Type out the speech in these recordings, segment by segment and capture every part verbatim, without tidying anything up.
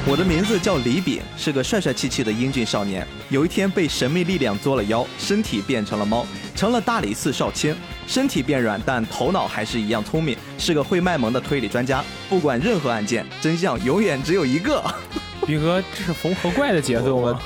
我的名字叫李炳，是个帅帅气气的英俊少年。有一天被神秘力量作了妖，身体变成了猫，成了大理寺少卿。身体变软，但头脑还是一样聪明，是个会卖萌的推理专家。不管任何案件，真相永远只有一个。 斌哥，这是缝合怪的节奏吗？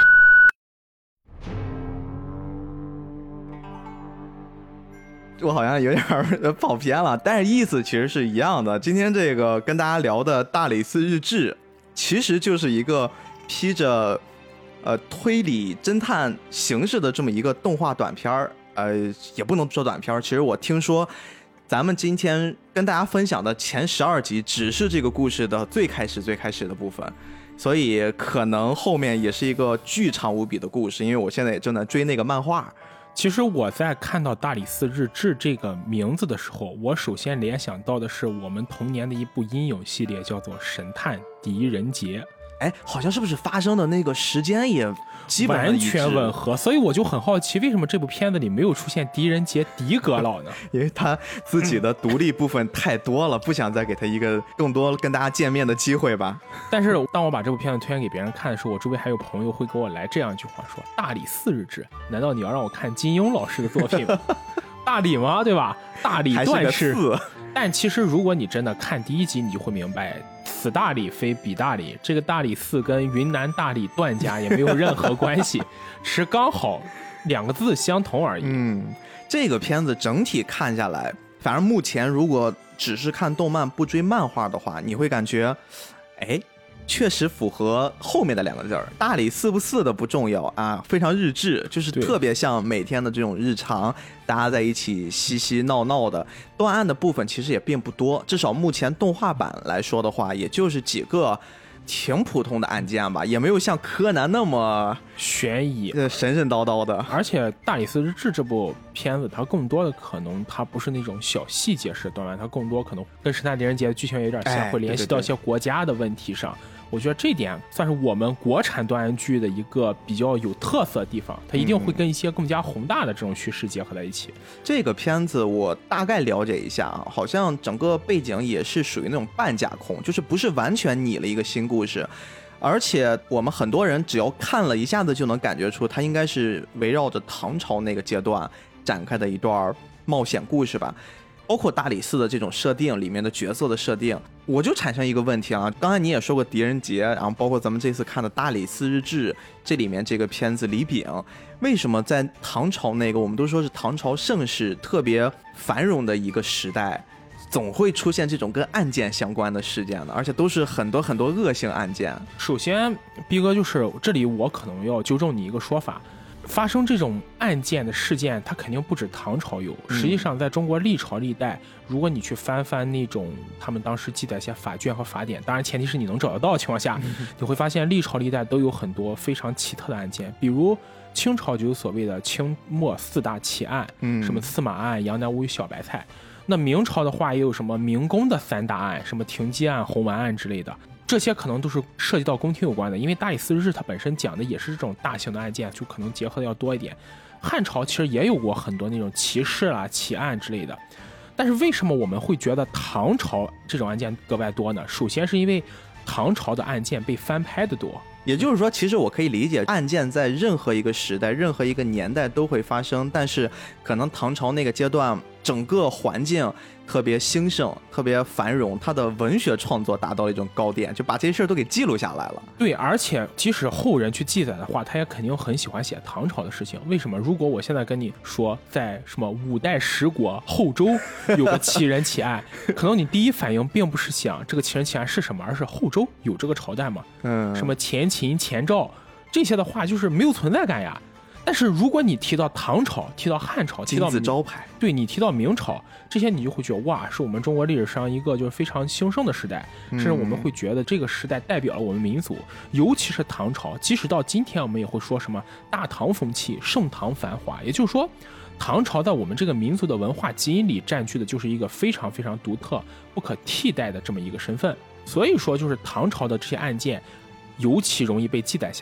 我好像有点跑偏了，但是意思其实是一样的。今天这个跟大家聊的大理寺日志，其实就是一个披着呃推理侦探形式的这么一个动画短片儿，呃，也不能说短片儿。其实我听说，咱们今天跟大家分享的前十二集，只是这个故事的最开始最开始的部分，所以可能后面也是一个巨长无比的故事。因为我现在也正在追那个漫画。 其实我在看到大理寺日志这个名字的时候，我首先联想到的是我们童年的一部阴影系列，叫做《神探狄仁杰》。 哎，好像是不是发生的那个时间也基本上完全吻合？所以我就很好奇，为什么这部片子里没有出现狄仁杰狄阁老呢？ 因为他自己的独立部分太多了，不想再给他一个更多跟大家见面的机会吧。 但是当我把这部片子推荐给别人看的时候，我周围还有朋友会给我来这样一句话说：大理寺日志，难道你要让我看金庸老师的作品吗？大理吗？对吧？大理段氏。但其实如果你真的看第一集，你就会明白，此大理非彼大理，这个大理寺跟云南大理段家也没有任何关系，是刚好两个字相同而已。 嗯，这个片子整体看下来，反正目前如果只是看动漫不追漫画的话，你会感觉，哎，确实符合后面的两个字儿，大理寺不寺的不重要啊，非常日志，就是特别像每天的这种日常，大家在一起嬉嬉闹闹的。断案的部分其实也并不多，至少目前动画版来说的话，也就是几个挺普通的案件吧，也没有像柯南那么悬疑、 神神叨叨的。 而且《大理寺日志》这部片子，它更多的可能它不是那种小细节式的断案，它更多可能跟《神探狄仁杰》的剧情有点像， 哎、 会联系到一些国家的问题上。我觉得这点算是我们国产断案剧的一个比较有特色的地方，它一定会跟一些更加宏大的这种叙事结合在一起。 嗯、这个片子我大概了解一下啊，好像整个背景也是属于那种半架空，就是不是完全拟了一个新故事，而且我们很多人只要看了一下子就能感觉出，它应该是围绕着唐朝那个阶段展开的一段冒险故事吧。包括大理寺的这种设定里面的角色的设定，我就产生一个问题啊。刚才你也说过狄仁杰，然后包括咱们这次看的大理寺日志，这里面这个片子李炳，为什么在唐朝那个我们都说是唐朝盛世特别繁荣的一个时代，总会出现这种跟案件相关的事件呢？而且都是很多很多恶性案件。 首先逼哥，就是这里我可能要纠正你一个说法，发生这种案件的事件，它肯定不止唐朝有。实际上，在中国历朝历代，如果你去翻翻那种他们当时记载一些法卷和法典，当然前提是你能找得到的情况下，你会发现历朝历代都有很多非常奇特的案件。比如清朝就有所谓的清末四大奇案，什么司马案、杨乃武与小白菜。那明朝的话，也有什么明宫的三大案，什么停机案、红丸案之类的。这些可能都是涉及到宫廷有关的，因为大理寺日志它本身讲的也是这种大型的案件，就可能结合的要多一点。汉朝其实也有过很多那种奇事啊、奇案之类的，但是为什么我们会觉得唐朝这种案件格外多呢？首先是因为唐朝的案件被翻拍的多。 也就是说，其实我可以理解，案件在任何一个时代、任何一个年代都会发生，但是可能唐朝那个阶段，整个环境特别兴盛、特别繁荣，它的文学创作达到了一种高点，就把这些事儿都给记录下来了。 对，而且即使后人去记载的话，他也肯定很喜欢写唐朝的事情。为什么？如果我现在跟你说，在什么五代十国后周有个奇人奇案，可能你第一反应并不是想这个奇人奇案是什么，而是后周有这个朝代吗？嗯，什么前秦、前赵这些的话，就是没有存在感呀。但是如果你提到唐朝、提到汉朝、提到金字招牌， 对，你提到明朝，这些你就会觉得哇，是我们中国历史上一个就是非常兴盛的时代，甚至我们会觉得这个时代代表了我们民族。尤其是唐朝，即使到今天我们也会说什么大唐风气、盛唐繁华，也就是说唐朝在我们这个民族的文化基因里占据的就是一个非常非常独特、不可替代的这么一个身份。所以说就是唐朝的这些案件尤其容易被记载下来。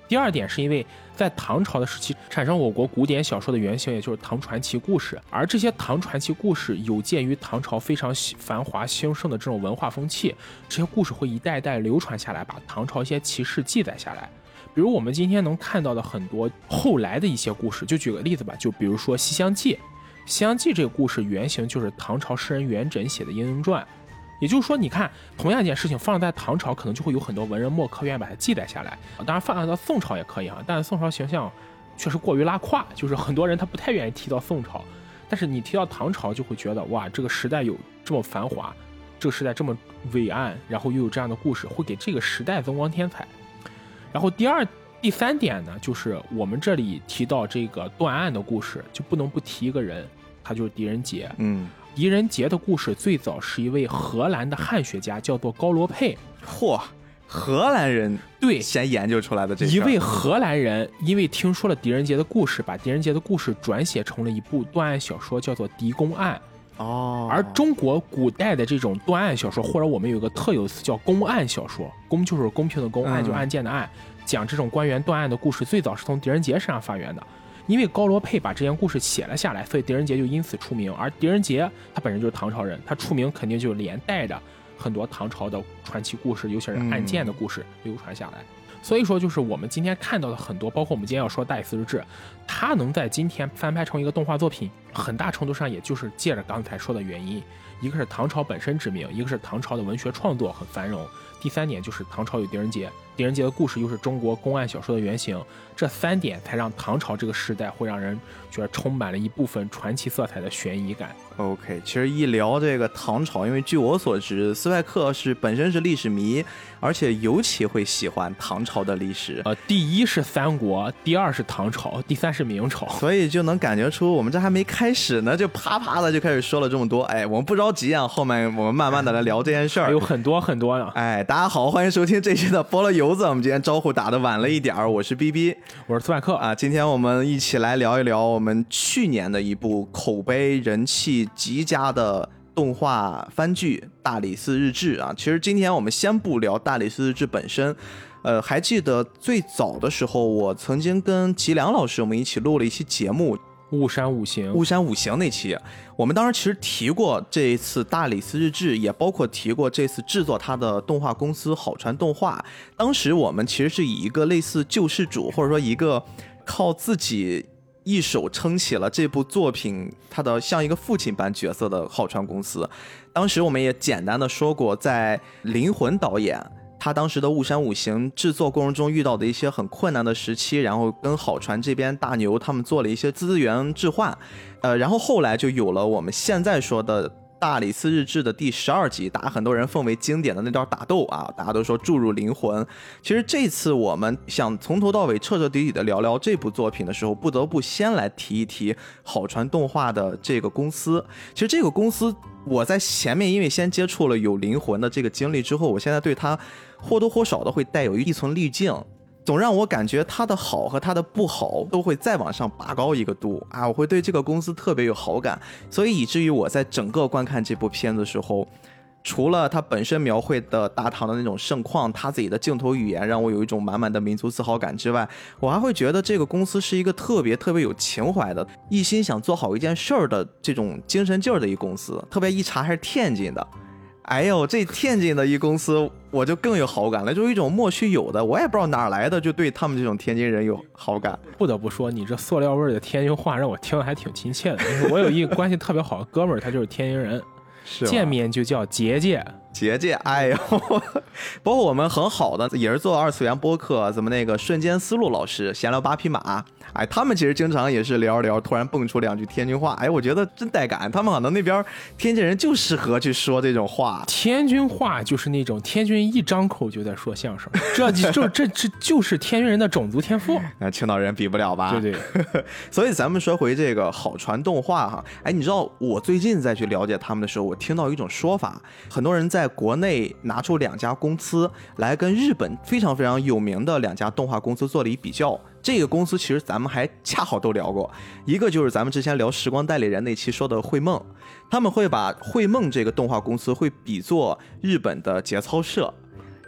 第二点是因为在唐朝的时期产生我国古典小说的原型，也就是唐传奇故事，而这些唐传奇故事有鉴于唐朝非常繁华兴盛的这种文化风气，这些故事会一代一代流传下来，把唐朝一些奇事记载下来。比如我们今天能看到的很多后来的一些故事，就举个例子吧，就比如说《西厢记》。《西厢记》这个故事原型就是唐朝诗人元稹写的《莺莺传》，也就是说，你看同样一件事情放在唐朝，可能就会有很多文人墨客愿意把它记载下来。当然放到宋朝也可以啊，但是宋朝形象确实过于拉胯，就是很多人他不太愿意提到宋朝，但是你提到唐朝，就会觉得哇，这个时代有这么繁华，这个时代这么伟岸，然后又有这样的故事，会给这个时代增光添彩。然后第二、第三点呢，就是我们这里提到这个断案的故事，就不能不提一个人，他就是狄仁杰。 嗯。 狄仁杰的故事最早是一位荷兰的汉学家，叫做高罗佩。 嚯，荷兰人对先研究出来的这一位荷兰人，因为听说了狄仁杰的故事，把狄仁杰的故事转写成了一部断案小说，叫做《狄公案》。 哦， 而中国古代的这种断案小说，或者我们有一个特有的词叫公案小说，公就是公平的公，案就是案件的案，讲这种官员断案的故事，最早是从狄仁杰身上发源的。因为高罗佩把这件故事写了下来，所以狄仁杰就因此出名。而狄仁杰他本身就是唐朝人，他出名肯定就连带着很多唐朝的传奇故事，尤其是案件的故事流传下来。嗯、所以说，就是我们今天看到的很多，包括我们今天要说《大理寺日志》，它能在今天翻拍成一个动画作品，很大程度上也就是借着刚才说的原因，一个是唐朝本身知名，一个是唐朝的文学创作很繁荣，第三点就是唐朝有狄仁杰，狄仁杰的故事又是中国公案小说的原型，这三点才让唐朝这个时代会让人觉得充满了一部分传奇色彩的悬疑感。 OK， 其实一聊这个唐朝，因为据我所知，斯派克是本身是历史迷，而且尤其会喜欢唐朝的历史。 呃，第一是三国，第二是唐朝，第三是明朝， 所以就能感觉出我们这还没开始呢，就啪啪的就开始说了这么多。哎，我们不着急啊，后面我们慢慢的来聊这件事儿， 有很多很多呢。 哎，大家好，欢迎收听这期的菠萝油子。我们今天招呼打的晚了一点儿，我是 B B， 我是斯派克啊。今天我们一起来聊一聊我们去年的一部口碑人气极佳的动画番剧《大理寺日志》啊。其实今天我们先不聊《大理寺日志》本身，呃，还记得最早的时候，我曾经跟吉良老师我们一起录了一期节目。 雾山五行， 雾山五行那期，我们当时其实提过这一次大理寺日志，也包括提过这次制作它的动画公司好传动画。当时我们其实是以一个类似救世主，或者说一个靠自己一手撑起了这部作品它的像一个父亲般角色的好传公司。当时我们也简单的说过，在灵魂导演他当时的雾山五行制作过程中遇到的一些很困难的时期，然后跟好传这边大牛他们做了一些资源置换，呃，然后后来就有了我们现在说的大理寺日志的第十二集，大家很多人奉为经典的那段打斗啊，大家都说注入灵魂。其实这次我们想从头到尾彻彻底底的聊聊这部作品的时候，不得不先来提一提好传动画的这个公司。其实这个公司我在前面因为先接触了有灵魂的这个经历之后，我现在对它或多或少的会带有一层滤镜，总让我感觉它的好和它的不好都会再往上拔高一个度啊！我会对这个公司特别有好感，所以以至于我在整个观看这部片子的时候，除了它本身描绘的大唐的那种盛况，它自己的镜头语言让我有一种满满的民族自豪感之外，我还会觉得这个公司是一个特别特别有情怀的，一心想做好一件事儿的这种精神劲儿的一公司。特别一查还是天津的，哎呦，这天津的一公司我就更有好感了，就一种莫须有的，我也不知道哪来的，就对他们这种天津人有好感。 不得不说，你这塑料味的天津话让我听得还挺亲切的。我有一个关系特别好的哥们儿，他就是天津人，见面就叫杰杰。 杰杰，哎呦，包括我们很好的也是做二次元播客，怎么那个瞬间思路老师闲聊八匹马，哎，他们其实经常也是聊聊，突然蹦出两句天津话，哎，我觉得真带感。他们可能那边天津人就适合去说这种话， 天津话就是那种天津一张口就在说相声，这就这这就是天津人的种族天赋。 那青岛人比不了吧？ 对对。 所以咱们说回这个好传动画哈，哎，你知道我最近再去了解他们的时候，我听到一种说法，很多人在国内拿出两家公司来跟日本非常非常有名的两家动画公司做了一比较。这个公司其实咱们还恰好都聊过，一个就是咱们之前聊时光代理人那期说的绘梦，他们会把绘梦这个动画公司会比作日本的节操社，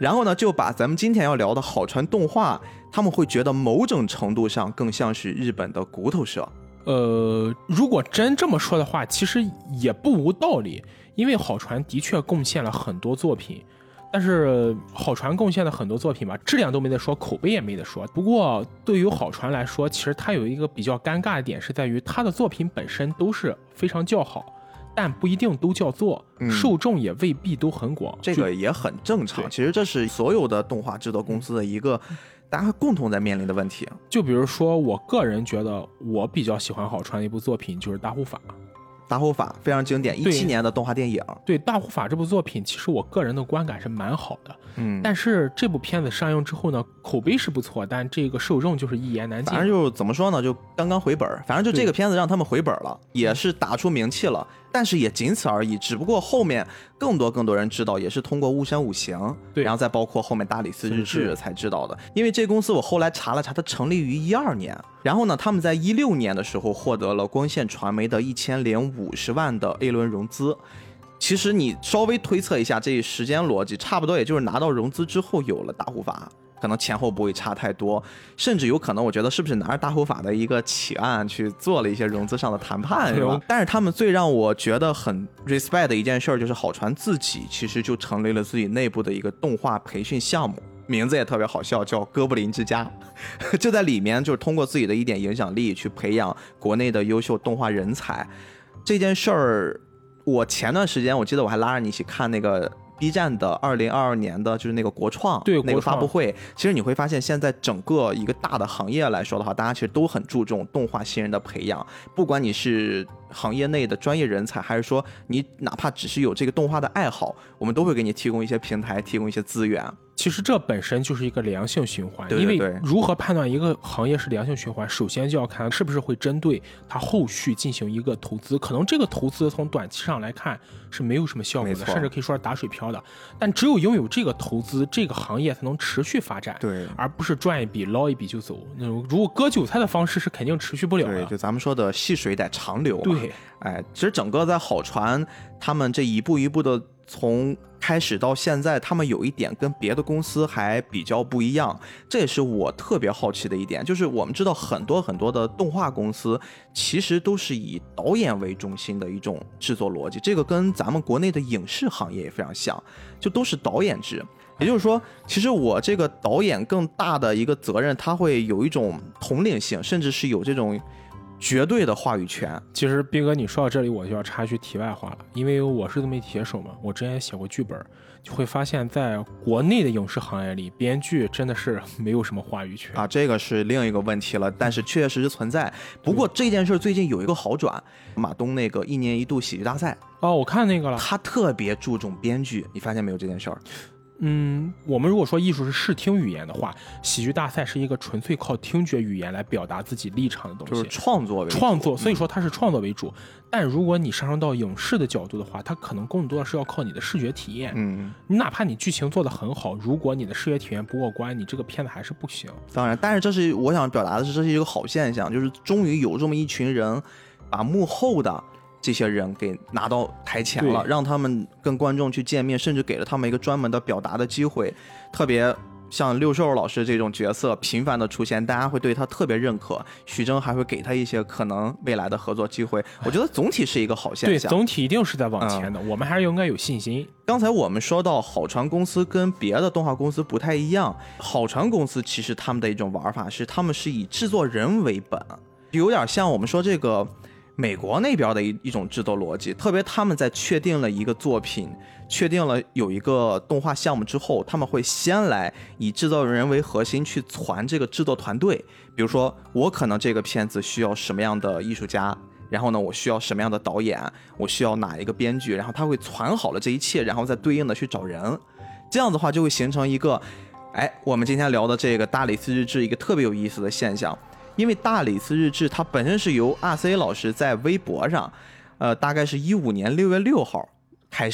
然后呢，就把咱们今天要聊的好传动画，他们会觉得某种程度上更像是日本的骨头社。 呃，如果真这么说的话，其实也不无道理，因为好传的确贡献了很多作品。但是好传贡献的很多作品吧，质量都没得说，口碑也没得说。不过对于好传来说，其实它有一个比较尴尬的点，是在于它的作品本身都是非常叫好，但不一定都叫座， 嗯、 受众也未必都很广， 这个也很正常。其实这是所有的动画制作公司的一个大家共同在面临的问题。 就比如说，我个人觉得我比较喜欢好传的一部作品就是《大护法》。 大护法非常经典，一七年的动画电影。 对，大护法这部作品，其实我个人的观感是蛮好的。 嗯， 但是这部片子上映之后呢，口碑是不错，但这个受众就是一言难尽。 反正就怎么说呢，就刚刚回本，反正就这个片子让他们回本了，也是打出名气了，但是也仅此而已。只不过后面更多更多人知道，也是通过雾山五行， 对， 然后再包括后面大理寺日志才知道的。因为这公司我后来查了查，它成立于一二年，然后呢，他们在一六年的时候获得了光线传媒的一千零五十万的 A 轮融资。其实你稍微推测一下这时间逻辑，差不多也就是拿到融资之后有了大护法，可能前后不会差太多，甚至有可能我觉得是不是拿着大护法的一个起案去做了一些融资上的谈判，是吧？但是他们最让我觉得很 respect 的一件事就是好传自己其实就成立了自己内部的一个动画培训项目，名字也特别好笑，叫哥布林之家。就在里面就是通过自己的一点影响力去培养国内的优秀动画人才。这件事儿我前段时间我记得我还拉着你一起看那个 B 站的二零二二年的就是那个国创对那个发布会，其实你会发现现在整个一个大的行业来说的话，大家其实都很注重动画新人的培养，不管你是行业内的专业人才，还是说你哪怕只是有这个动画的爱好，我们都会给你提供一些平台，提供一些资源。 其实这本身就是一个良性循环， 对对对， 因为如何判断一个行业是良性循环，首先就要看是不是会针对它后续进行一个投资。可能这个投资从短期上来看是没有什么效果的，甚至可以说是打水漂的，但只有拥有这个投资，这个行业才能持续发展， 对， 而不是赚一笔捞一笔就走。那种如果割韭菜的方式是肯定持续不了的。 对，就咱们说的细水得长流嘛。 对， 哎，其实整个在好传他们这一步一步的从开始到现在，他们有一点跟别的公司还比较不一样，这也是我特别好奇的一点，就是我们知道很多很多的动画公司其实都是以导演为中心的一种制作逻辑，这个跟咱们国内的影视行业也非常像，就都是导演制。也就是说，其实我这个导演更大的一个责任，他会有一种统领性，甚至是有这种绝对的话语权。 其实斌哥你说到这里我就要插一句题外话了，因为我是自媒体写手嘛，我之前也写过剧本，就会发现在国内的影视行业里，编剧真的是没有什么话语权啊，这个是另一个问题了，但是确实是存在。不过这件事最近有一个好转，马东那个一年一度喜剧大赛， 哦，我看那个了， 他特别注重编剧，你发现没有这件事儿？ 嗯，我们如果说艺术是视听语言的话，喜剧大赛是一个纯粹靠听觉语言来表达自己立场的东西， 就是创作为主创作，所以说它是创作为主。嗯、但如果你上升到影视的角度的话，它可能更多的是要靠你的视觉体验。 嗯， 你哪怕你剧情做得很好，如果你的视觉体验不过关，你这个片子还是不行。 当然，但是这是我想表达的是，这是一个好现象，就是终于有这么一群人把幕后的这些人给拿到台前了，让他们跟观众去见面，甚至给了他们一个专门的表达的机会。特别像六兽老师这种角色频繁的出现，大家会对他特别认可，徐峥还会给他一些可能未来的合作机会。我觉得总体是一个好现象， 对，总体一定是在往前的、嗯、我们还是应该有信心。 刚才我们说到好传公司跟别的动画公司不太一样，好传公司其实他们的一种玩法是他们是以制作人为本，有点像我们说这个美国那边的一一种制作逻辑，特别他们在确定了一个作品，确定了有一个动画项目之后，他们会先来以制作人为核心去传这个制作团队。比如说，我可能这个片子需要什么样的艺术家，然后呢，我需要什么样的导演，我需要哪一个编剧，然后他会传好了这一切，然后再对应的去找人。这样的话就会形成一个，哎，我们今天聊的这个大理寺日志一个特别有意思的现象。因为大理寺日志它本身是由 R C 老师在微博上，呃，大概是一五年六月六号开始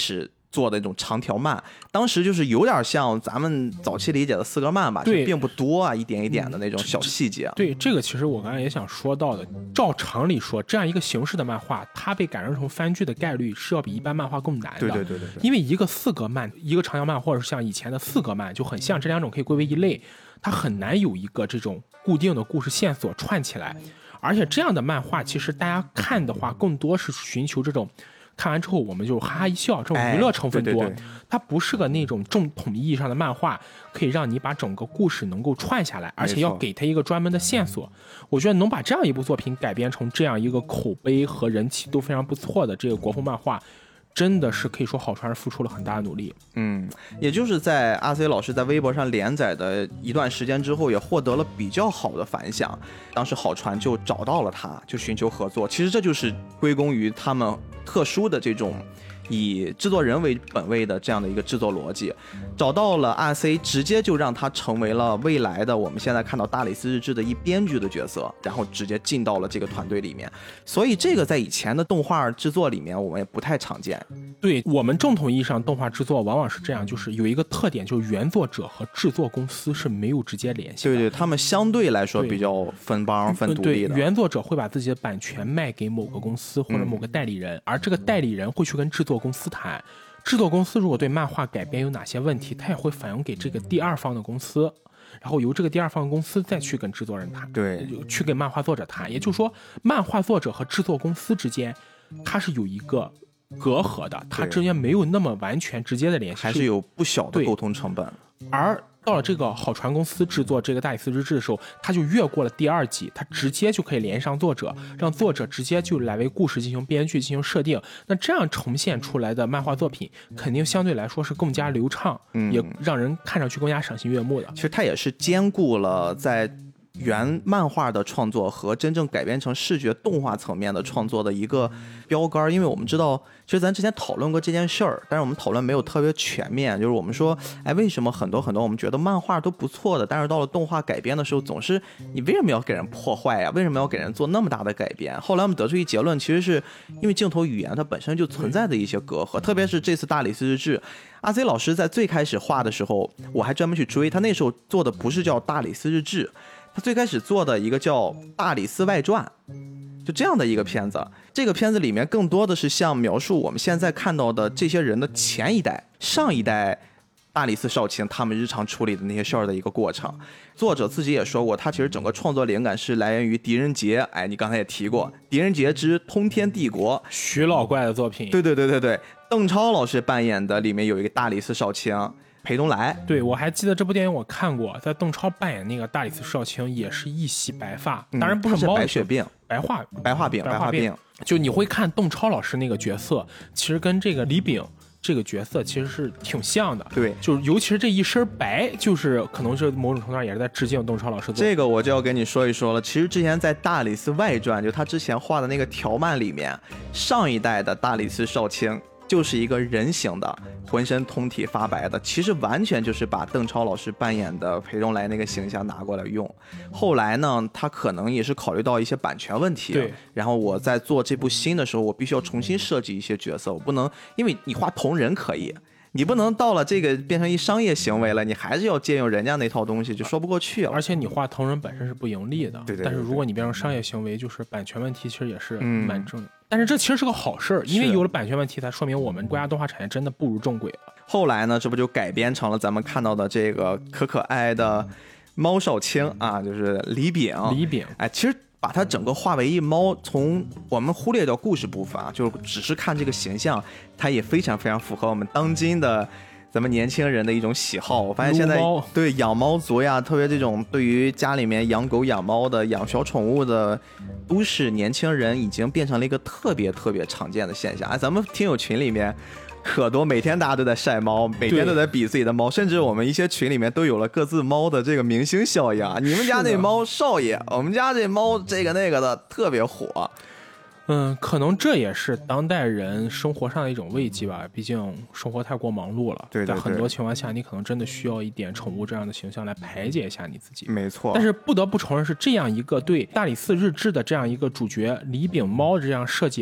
做的那种长条漫，当时就是有点像咱们早期理解的四格漫吧，就并不多啊，一点一点的那种小细节。 对，这个其实我刚才也想说到的，照常理说，这样一个形式的漫画，它被改编成番剧的概率是要比一般漫画更难的。 对对对对对， 因为一个四格漫，一个长条漫，或者是像以前的四格漫，就很像，这两种可以归为一类，它很难有一个这种固定的故事线索串起来。而且这样的漫画，其实大家看的话，更多是寻求这种看完之后我们就哈哈一笑，这种娱乐成分多。哎、对对对，它不是个那种正统意义上的漫画，可以让你把整个故事能够串下来，而且要给它一个专门的线索。我觉得能把这样一部作品改编成这样一个口碑和人气都非常不错的这个国风漫画，真的是可以说好传是付出了很大的努力。 嗯，也就是在阿 C 老师在微博上连载的一段时间之后，也获得了比较好的反响。当时好传就找到了他，就寻求合作。其实这就是归功于他们特殊的这种以制作人为本位的这样的一个制作逻辑，找到了 R C， 直接就让他成为了未来的我们现在看到大理寺日志的一编剧的角色，然后直接进到了这个团队里面。所以这个在以前的动画制作里面我们也不太常见。 对，我们正统意义上动画制作往往是这样，就是有一个特点，就是原作者和制作公司是没有直接联系的。 对对，他们相对来说比较分帮分独立的。 对，原作者会把自己的版权卖给某个公司或者某个代理人、嗯、而这个代理人会去跟制作公司谈，制作公司如果对漫画改编有哪些问题，他也会反映给这个第二方的公司，然后由这个第二方公司再去跟制作人谈， 对， 去跟漫画作者谈。也就是说，漫画作者和制作公司之间，它是有一个隔阂的，它之间没有那么完全直接的联系， 还是有不小的沟通成本。 而到了这个好传公司制作这个大理寺日志的时候，他就越过了第二集，他直接就可以连上作者，让作者直接就来为故事进行编剧进行设定。那这样呈现出来的漫画作品肯定相对来说是更加流畅、嗯、也让人看上去更加赏心悦目的。 其实它也是兼顾了在原漫画的创作和真正改编成视觉动画层面的创作的一个标杆。因为我们知道其实咱之前讨论过这件事儿，但是我们讨论没有特别全面，就是我们说哎，为什么很多很多我们觉得漫画都不错的，但是到了动画改编的时候总是你为什么要给人破坏呀、啊？为什么要给人做那么大的改编？后来我们得出一结论，其实是因为镜头语言它本身就存在的一些隔阂，特别是这次大理寺日志，阿 C 老师在最开始画的时候我还专门去追，他那时候做的不是叫大理寺日志，他最开始做的一个叫《大理寺外传》，就这样的一个片子。这个片子里面更多的是像描述我们现在看到的这些人的前一代、上一代大理寺少卿他们日常处理的那些事儿的一个过程。作者自己也说过，他其实整个创作灵感是来源于狄仁杰，哎，你刚才也提过，狄仁杰之《通天帝国》， 徐老怪的作品。 对对对对对，邓超老师扮演的里面有一个大理寺少卿。裴东来， 对，我还记得这部电影我看过，在邓超扮演那个大理寺少卿也是一袭白发，当然不是猫、 嗯、是白血病， 白化白化病， 白化病。 就你会看邓超老师那个角色，其实跟这个李炳这个角色其实是挺像的。 对， 就尤其是这一身白，就是可能是某种程度上也是在致敬邓超老师。 这个我就要跟你说一说了。其实之前在大理寺外传，就他之前画的那个条漫里面，上一代的大理寺少卿就是一个人形的，浑身通体发白的，其实完全就是把邓超老师扮演的裴东来那个形象拿过来用。后来呢，他可能也是考虑到一些版权问题， 对， 然后我在做这部新的时候，我必须要重新设计一些角色，我不能，因为你画同人可以，你不能到了这个变成一商业行为了，你还是要借用人家那套东西，就说不过去了。 而且你画同人本身是不盈利的， 对 对, 对, 对。 但是如果你变成商业行为，就是版权问题，其实也是蛮正的。嗯，但是这其实是个好事，因为有了版权问题，才说明我们国家动画产业真的步入正轨了。 后来呢，这不就改编成了咱们看到的这个可可爱爱的猫少卿啊，就是李炳。 李炳， 哎，其实把它整个化为一猫，从我们忽略掉故事部分啊，就只是看这个形象，它也非常非常符合我们当今的咱们年轻人的一种喜好。我发现现在对养猫族呀，特别这种对于家里面养狗养猫的养小宠物的都市年轻人，已经变成了一个特别特别常见的现象。哎，咱们听友群里面可多，每天大家都在晒猫，每天都在比自己的猫，甚至我们一些群里面都有了各自猫的这个明星效应啊。你们家那猫少爷，我们家这猫这个那个的特别火。 嗯，可能这也是当代人生活上的一种慰藉吧，毕竟生活太过忙碌了。 对对对， 在很多情况下，你可能真的需要一点宠物这样的形象来排解一下你自己。 没错。 但是不得不承认，是这样一个对大理寺日志的这样一个主角李炳猫这样设计，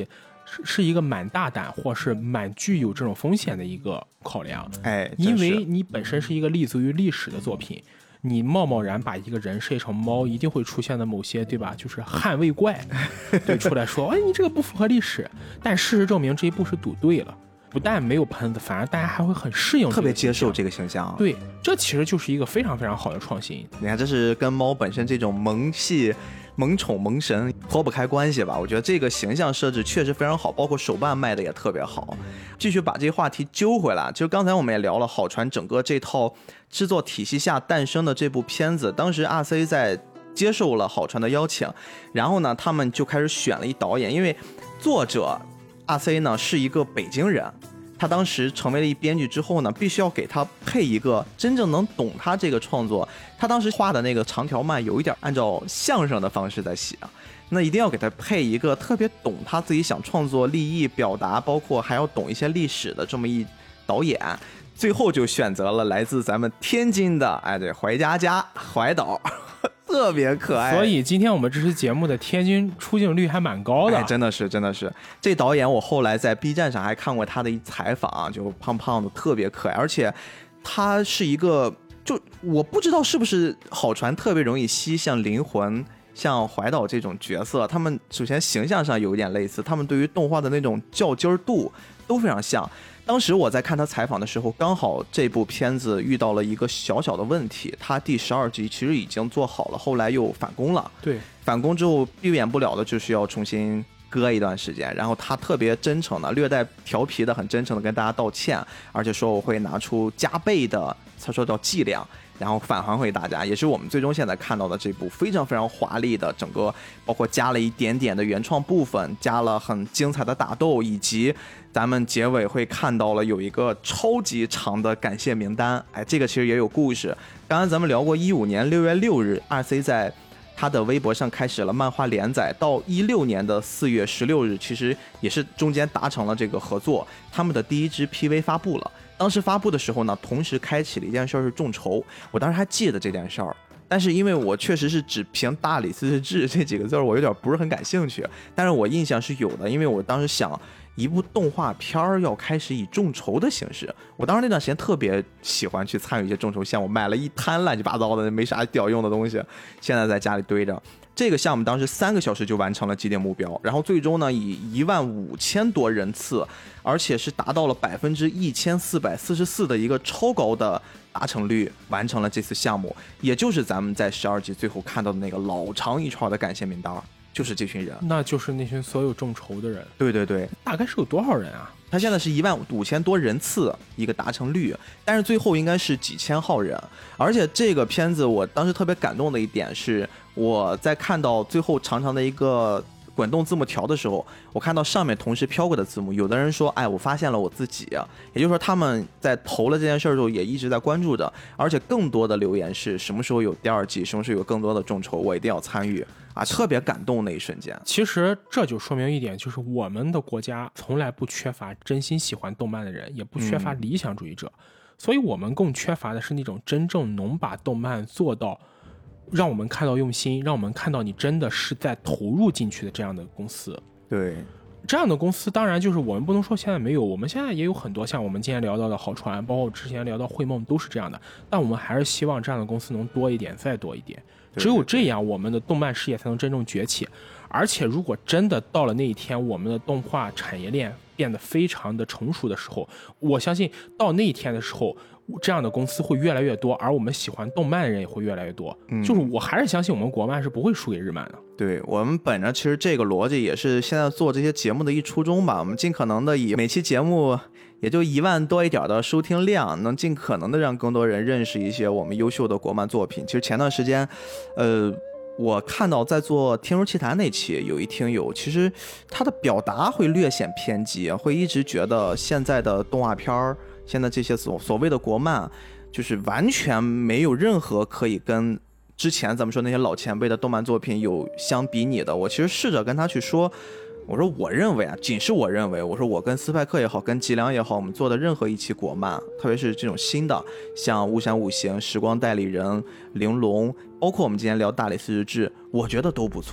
是是一个蛮大胆或是蛮具有这种风险的一个考量。 哎， 因为你本身是一个立足于历史的作品，你贸贸然把一个人设成猫，一定会出现的某些，对吧？就是捍卫怪，对，出来说，哎，你这个不符合历史。但事实证明这一步是赌对了，不但没有喷子，反而大家还会很适应， 特别接受这个形象。 对，这其实就是一个非常非常好的创新。 你看，这是跟猫本身这种萌系、萌宠、萌神脱不开关系吧？我觉得这个形象设置确实非常好，包括手办卖的也特别好。继续把这个话题揪回来，就刚才我们也聊了好传整个这套制作体系下诞生的这部片子，当时 R C 在接受了好传的邀请，然后呢，他们就开始选了一导演，因为作者 R C 呢是一个北京人。他当时成为了一编剧之后呢，必须要给他配一个真正能懂他这个创作。他当时画的那个长条漫有一点按照相声的方式在写，那一定要给他配一个特别懂他自己想创作立意表达，包括还要懂一些历史的这么一导演。最后就选择了来自咱们天津的，哎，对，怀佳佳怀导。特别可爱， 所以今天我们这期节目的天津出镜率还蛮高的。 哎，真的是真的是。这导演我后来在 B 站上还看过他的一采访啊，就胖胖的，特别可爱，而且他是一个，就我不知道是不是好传特别容易吸像灵魂、像怀导这种角色，他们首先形象上有一点类似，他们对于动画的那种较劲儿度都非常像。当时我在看他采访的时候，刚好这部片子遇到了一个小小的问题，他第十二集其实已经做好了，后来又返工了。 对， 返工之后避免不了的就是要重新搁一段时间，然后他特别真诚的、略带调皮的、很真诚的跟大家道歉，而且说我会拿出加倍的，他说叫剂量，然后返还回大家，也是我们最终现在看到的这部非常非常华丽的整个，包括加了一点点的原创部分，加了很精彩的打斗，以及咱们结尾会看到了有一个超级长的感谢名单。哎，这个其实也有故事。刚刚咱们聊过一五年六月六日 R C 在他的微博上开始了漫画连载，到一六年的四月十六日，其实也是中间达成了这个合作，他们的第一支 P V 发布了。当时发布的时候呢，同时开启了一件事，是众筹。我当时还记得这件事儿，但是因为我确实是只凭大理寺志这几个字，我有点不是很感兴趣。但是我印象是有的，因为我当时想，一部动画片儿要开始以众筹的形式，我当时那段时间特别喜欢去参与一些众筹项目，买了一摊乱七八糟的没啥屌用的东西，现在在家里堆着。这个项目当时三个小时就完成了既定目标，然后最终呢以一万五千多人次，而且是达到了百分之一千四百四十四的一个超高的达成率，完成了这次项目，也就是咱们在十二集最后看到的那个老长一串的感谢名单，就是这群人， 那就是那群所有众筹的人。 对对对， 大概是有多少人啊？ 他现在是一万五千多人次一个达成率，但是最后应该是几千号人。而且这个片子我当时特别感动的一点是，我在看到最后长长的一个滚动字幕条的时候，我看到上面同时飘过的字幕，有的人说，哎，我发现了我自己，也就是说他们在投了这件事的时候也一直在关注着，而且更多的留言是什么时候有第二季，什么时候有更多的众筹，我一定要参与啊，特别感动那一瞬间。 其实这就说明一点，就是我们的国家从来不缺乏真心喜欢动漫的人，也不缺乏理想主义者，嗯、所以我们更缺乏的是那种真正能把动漫做到让我们看到用心，让我们看到你真的是在投入进去的这样的公司。 对， 这样的公司当然就是我们不能说现在没有，我们现在也有很多像我们今天聊到的好传，包括之前聊到绘梦都是这样的，但我们还是希望这样的公司能多一点，再多一点。只有这样，我们的动漫事业才能真正崛起。而且如果真的到了那一天，我们的动画产业链变得非常的成熟的时候，我相信到那一天的时候，这样的公司会越来越多，而我们喜欢动漫的人也会越来越多。嗯、就是我还是相信我们国漫是不会输给日漫的。 对，我们本着其实这个逻辑也是现在做这些节目的一初衷吧，我们尽可能的以每期节目也就一万多一点的收听量，能尽可能的让更多人认识一些我们优秀的国漫作品。其实前段时间，呃，我看到在做天书奇谈那期，有一听友其实他的表达会略显偏激，会一直觉得现在的动画片儿，现在这些所所谓的国漫，就是完全没有任何可以跟之前咱们说那些老前辈的动漫作品有相比拟的。我其实试着跟他去说，我说我认为啊，仅是我认为，我说我跟斯派克也好，跟吉良也好，我们做的任何一期国漫，特别是这种新的，像雾山五行、时光代理人、玲珑，包括我们今天聊大理寺日志，我觉得都不错。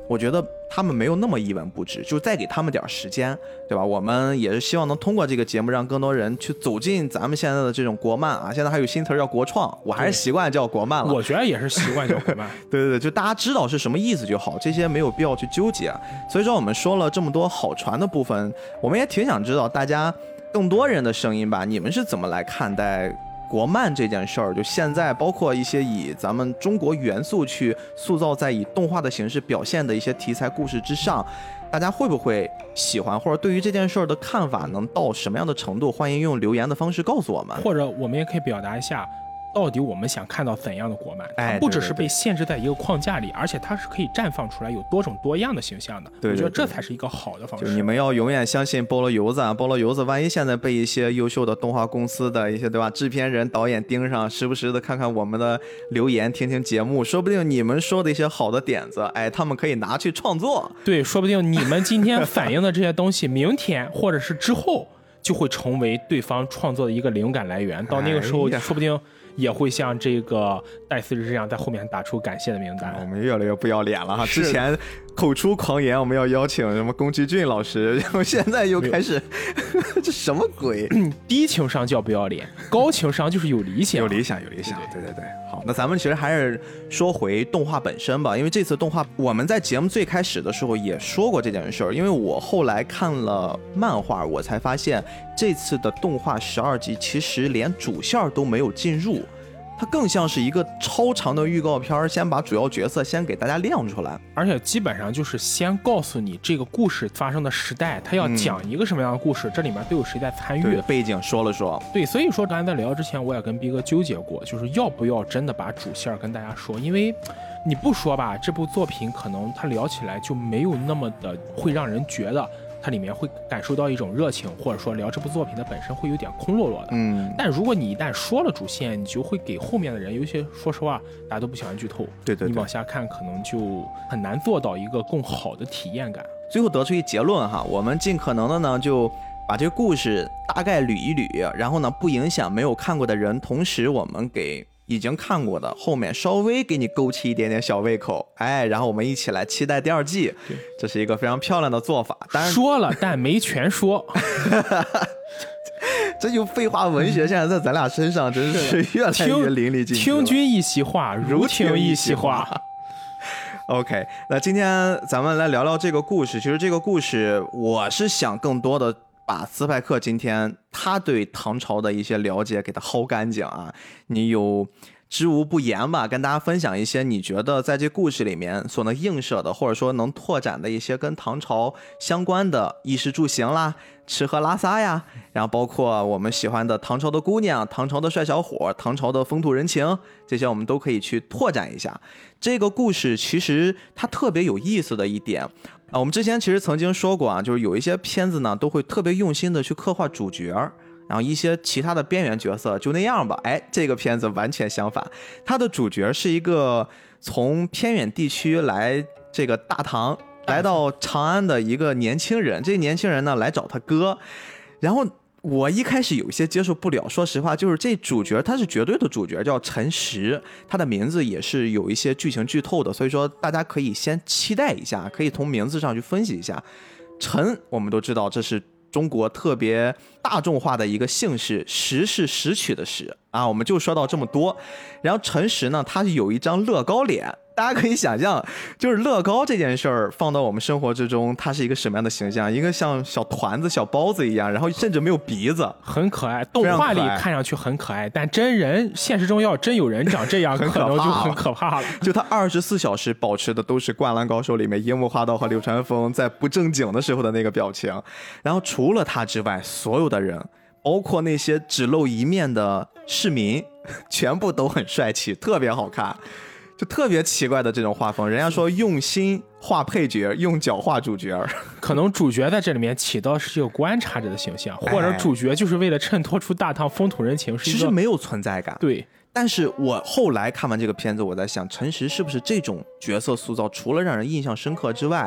我觉得他们没有那么一文不值，就再给他们点时间，对吧？我们也是希望能通过这个节目让更多人去走进咱们现在的这种国漫啊，现在还有新词叫国创，我还是习惯叫国漫了。 我觉得也是习惯叫国漫。 对对对，就大家知道是什么意思就好，这些没有必要去纠结。所以说我们说了这么多好传的部分，我们也挺想知道大家更多人的声音吧，你们是怎么来看待国漫这件事儿？就现在包括一些以咱们中国元素去塑造在以动画的形式表现的一些题材故事之上，大家会不会喜欢，或者对于这件事儿的看法能到什么样的程度？欢迎用留言的方式告诉我们， 或者我们也可以表达一下到底我们想看到怎样的国漫。 哎， 它不只是被限制在一个框架里，而且它是可以绽放出来有多种多样的形象的。 对对对， 我觉得这才是一个好的方式。 就你们要永远相信菠萝油子啊，菠萝油子万一现在被一些优秀的动画公司的一些对吧制片人导演盯上，时不时的看看我们的留言，听听节目，说不定你们说的一些好的点子，哎，他们可以拿去创作。 对，说不定你们今天反映的这些东西，明天或者是之后就会成为对方创作的一个灵感来源。到那个时候，说不定也会像这个戴思日这样在后面打出感谢的名单。 我们越来越不要脸了哈！之前口出狂言，我们要邀请什么宫崎骏老师，然后现在又开始，这什么鬼？ 低情商叫不要脸，高情商就是有理想， 有理想，有理想。对对对，好，那咱们其实还是说回动画本身吧，因为这次动画我们在节目最开始的时候也说过这件事儿，因为我后来看了漫画，我才发现这次的动画十二集其实连主线都没有进入。它更像是一个超长的预告片，先把主要角色先给大家亮出来， 而且基本上就是先告诉你这个故事发生的时代，它要讲一个什么样的故事，嗯、这里面都有谁在参与， 对，背景说了说。 对，所以说刚才在聊之前，我也跟逼哥纠结过，就是要不要真的把主线跟大家说，因为你不说吧，这部作品可能它聊起来就没有那么的会让人觉得它里面会感受到一种热情，或者说聊这部作品的本身会有点空落落的。 嗯， 但如果你一旦说了主线，你就会给后面的人，尤其说实话，大家都不喜欢剧透， 对 对, 对， 你往下看可能就很难做到一个更好的体验感。 最后得出一结论哈，我们尽可能的呢就把这个故事大概捋一捋，然后呢不影响没有看过的人，同时我们给已经看过的后面稍微给你勾起一点点小胃口，哎，然后我们一起来期待第二季，这是一个非常漂亮的做法。当然说了但没全说这就废话文学现在在咱俩身上真是越来越淋漓尽致。 听君一席话，如听一席话。 OK， 那今天咱们来聊聊这个故事。其实这个故事我是想更多的把斯派克今天他对唐朝的一些了解给他薅干净啊，你有知无不言吧，跟大家分享一些你觉得在这故事里面所能映射的，或者说能拓展的一些跟唐朝相关的衣食住行啦、吃喝拉撒呀，然后包括我们喜欢的唐朝的姑娘、唐朝的帅小伙、唐朝的风土人情，这些我们都可以去拓展一下。这个故事其实它特别有意思的一点啊，我们之前其实曾经说过啊，就是有一些片子呢都会特别用心的去刻画主角，然后一些其他的边缘角色就那样吧。哎，这个片子完全相反，它的主角是一个从偏远地区来这个大唐来到长安的一个年轻人，这个年轻人呢来找他哥，然后我一开始有一些接受不了，说实话，就是这主角他是绝对的主角，叫陈实，他的名字也是有一些剧情剧透的，所以说大家可以先期待一下，可以从名字上去分析一下。陈我们都知道这是中国特别大众化的一个姓氏，实是拾取的拾啊，我们就说到这么多。然后陈实呢，他有一张乐高脸，大家可以想象，就是乐高这件事儿放到我们生活之中，它是一个什么样的形象？一个像小团子、小包子一样，然后甚至没有鼻子， 很可爱。动画里看上去很可爱，但真人现实中要真有人长这样，可能就很可怕了。 就他二十四小时保持的都是《灌篮高手》里面樱木花道和流川枫在不正经的时候的那个表情。然后除了他之外，所有的人，包括那些只露一面的市民，全部都很帅气，特别好看。就特别奇怪的这种画风，人家说用心画配角，用脚画主角， 可能主角在这里面起到是一个观察者的形象，或者主角就是为了衬托出大唐风土人情，是一个其实没有存在感。 对， 但是我后来看完这个片子，我在想，陈实是不是这种角色塑造，除了让人印象深刻之外，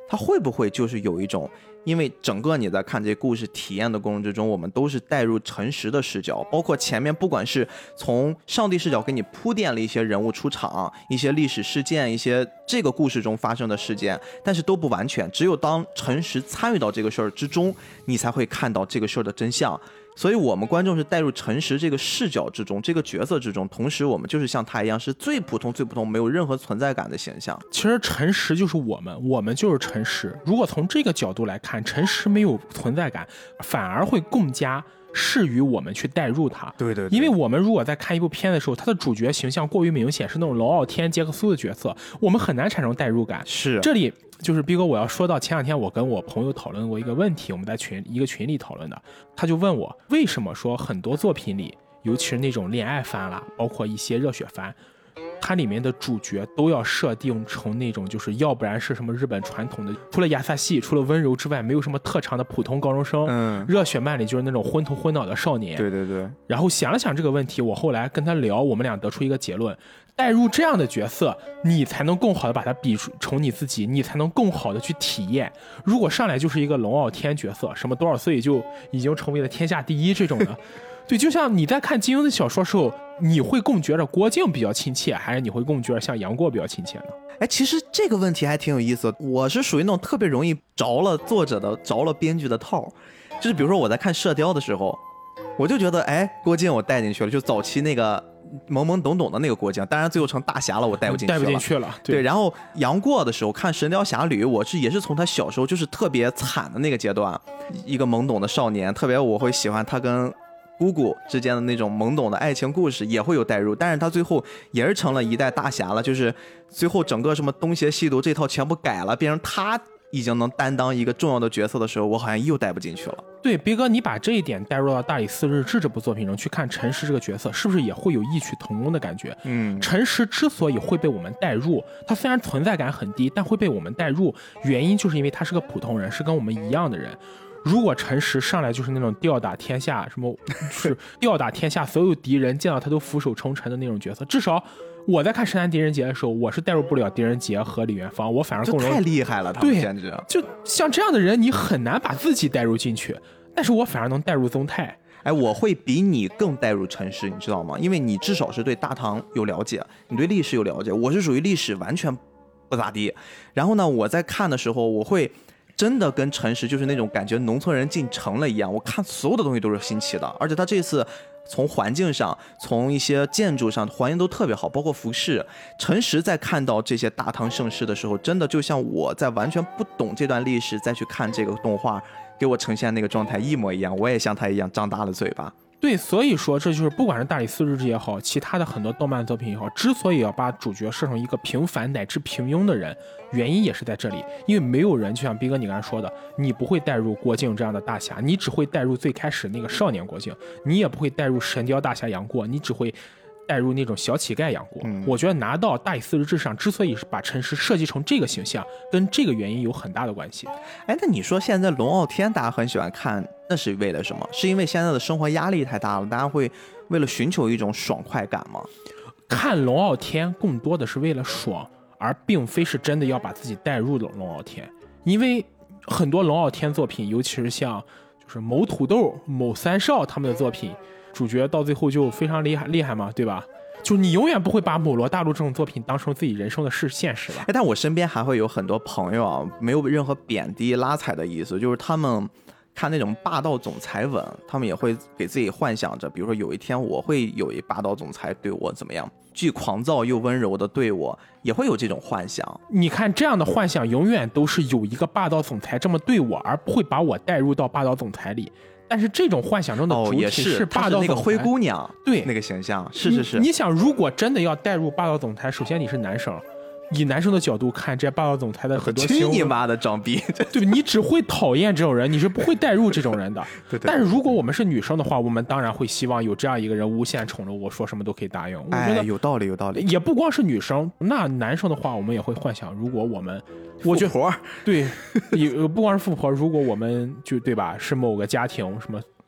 它会不会就是有一种，因为整个你在看这些故事体验的过程之中，我们都是带入诚实的视角，包括前面不管是从上帝视角给你铺垫了一些人物出场，一些历史事件，一些这个故事中发生的事件，但是都不完全，只有当诚实参与到这个事儿之中，你才会看到这个事儿的真相。所以我们观众是带入诚实这个视角之中，这个角色之中，同时我们就是像他一样是最普通最普通没有任何存在感的形象。 其实诚实就是我们，我们就是诚实。如果从这个角度来看，诚实没有存在感，反而会更加适于我们去带入它。 对对对， 因为我们如果在看一部片的时候，它的主角形象过于明显，是那种龙傲天、杰克苏的角色，我们很难产生代入感。 是这里就是逼哥，我要说到前两天我跟我朋友讨论过一个问题，我们在群一个群里讨论的，他就问我为什么说很多作品里，尤其是那种恋爱番啦，包括一些热血番，它里面的主角都要设定成那种就是要不然是什么日本传统的，除了亚萨系除了温柔之外没有什么特长的普通高中生， 嗯， 热血漫里就是那种昏头昏脑的少年。 对对对。 然后想了想这个问题，我后来跟他聊，我们俩得出一个结论，带入这样的角色，你才能更好的把它比成你自己，你才能更好的去体验。如果上来就是一个龙傲天角色，什么多少岁就已经成为了天下第一这种的对，就像你在看金庸的小说时候，你会更觉得郭靖比较亲切，还是你会更觉得像杨过比较亲切呢？ 哎，其实这个问题还挺有意思的。我是属于那种特别容易着了作者的、着了编剧的套，就是比如说我在看《射雕》的时候，我就觉得，哎，郭靖我带进去了，就早期那个懵懵懂懂的那个郭靖，当然最后成大侠了，我带不进去了， 带不进去了。 对，对，然后杨过的时候看《神雕侠侣》，我是也是从他小时候就是特别惨的那个阶段，一个懵懂的少年，特别我会喜欢他跟姑姑之间的那种懵懂的爱情故事，也会有代入，但是他最后也是成了一代大侠了，就是最后整个什么东邪西毒这套全部改了，变成他已经能担当一个重要的角色的时候，我好像又带不进去了。 对，逼哥，你把这一点带入到《大理寺日志》这部作品中去看陈实这个角色，是不是也会有异曲同工的感觉？ 嗯， 陈实之所以会被我们带入，他虽然存在感很低，但会被我们带入，原因就是因为他是个普通人，是跟我们一样的人。如果陈实上来就是那种吊打天下，什么是吊打天下所有敌人，见到他都俯首称臣的那种角色，至少我在看《神探狄仁杰》的时候，我是带入不了狄仁杰和李元芳，我反而更容易。 太厉害了，他们简直就像这样的人，你很难把自己带入进去，但是我反而能带入宗泰。 哎，我会比你更带入陈实，你知道吗？因为你至少是对大唐有了解，你对历史有了解，我是属于历史完全不咋地。然后呢，我在看的时候，我会真的跟陈实就是那种感觉农村人进城了一样，我看所有的东西都是新奇的，而且他这次从环境上，从一些建筑上，环境都特别好，包括服饰。陈实在看到这些大唐盛世的时候，真的就像我在完全不懂这段历史再去看这个动画，给我呈现那个状态一模一样，我也像他一样张大了嘴巴。 对，所以说这就是不管是大理寺日志也好，其他的很多动漫作品也好，之所以要把主角设成一个平凡乃至平庸的人，原因也是在这里，因为没有人就像逼哥你刚才说的，你不会带入郭靖这样的大侠，你只会带入最开始那个少年郭靖，你也不会带入神雕大侠杨过，你只会带入那种小乞丐杨过。嗯，我觉得拿到大理寺日志上之所以是把陈实设计成这个形象，跟这个原因有很大的关系。 哎，那你说现在龙傲天大家很喜欢看，那是为了什么？是因为现在的生活压力太大了，大家会为了寻求一种爽快感吗？ 看龙傲天更多的是为了爽，而并非是真的要把自己带入龙傲天。因为很多龙傲天作品，尤其是像就是某土豆、某三少他们的作品，主角到最后就非常厉害厉害嘛，对吧？就你永远不会把某罗大陆这种作品当成自己人生的是现实了。 哎，但我身边还会有很多朋友啊，没有任何贬低拉踩的意思，就是他们看那种霸道总裁文，他们也会给自己幻想着，比如说有一天我会有一霸道总裁对我怎么样，既狂躁又温柔的对我，也会有这种幻想。 你看这样的幻想永远都是有一个霸道总裁这么对我，而不会把我带入到霸道总裁里。但是这种幻想中的主体是霸道总裁， 哦，也是那个灰姑娘， 对那个形象，是是是。 你, 你想，如果真的要带入霸道总裁，首先你是男生，以男生的角度看，这霸道总裁的很多行为， 去你妈的装逼！ 对，你只会讨厌这种人，你是不会带入这种人的。 对, 对, 对。 但是如果我们是女生的话，我们当然会希望有这样一个人无限宠着我，说什么都可以答应。我觉得哎，有道理，有道理。 也不光是女生，那男生的话，我们也会幻想，如果我们，我觉得富婆， 对，也不光是富婆，如果我们就对吧，是某个家庭什么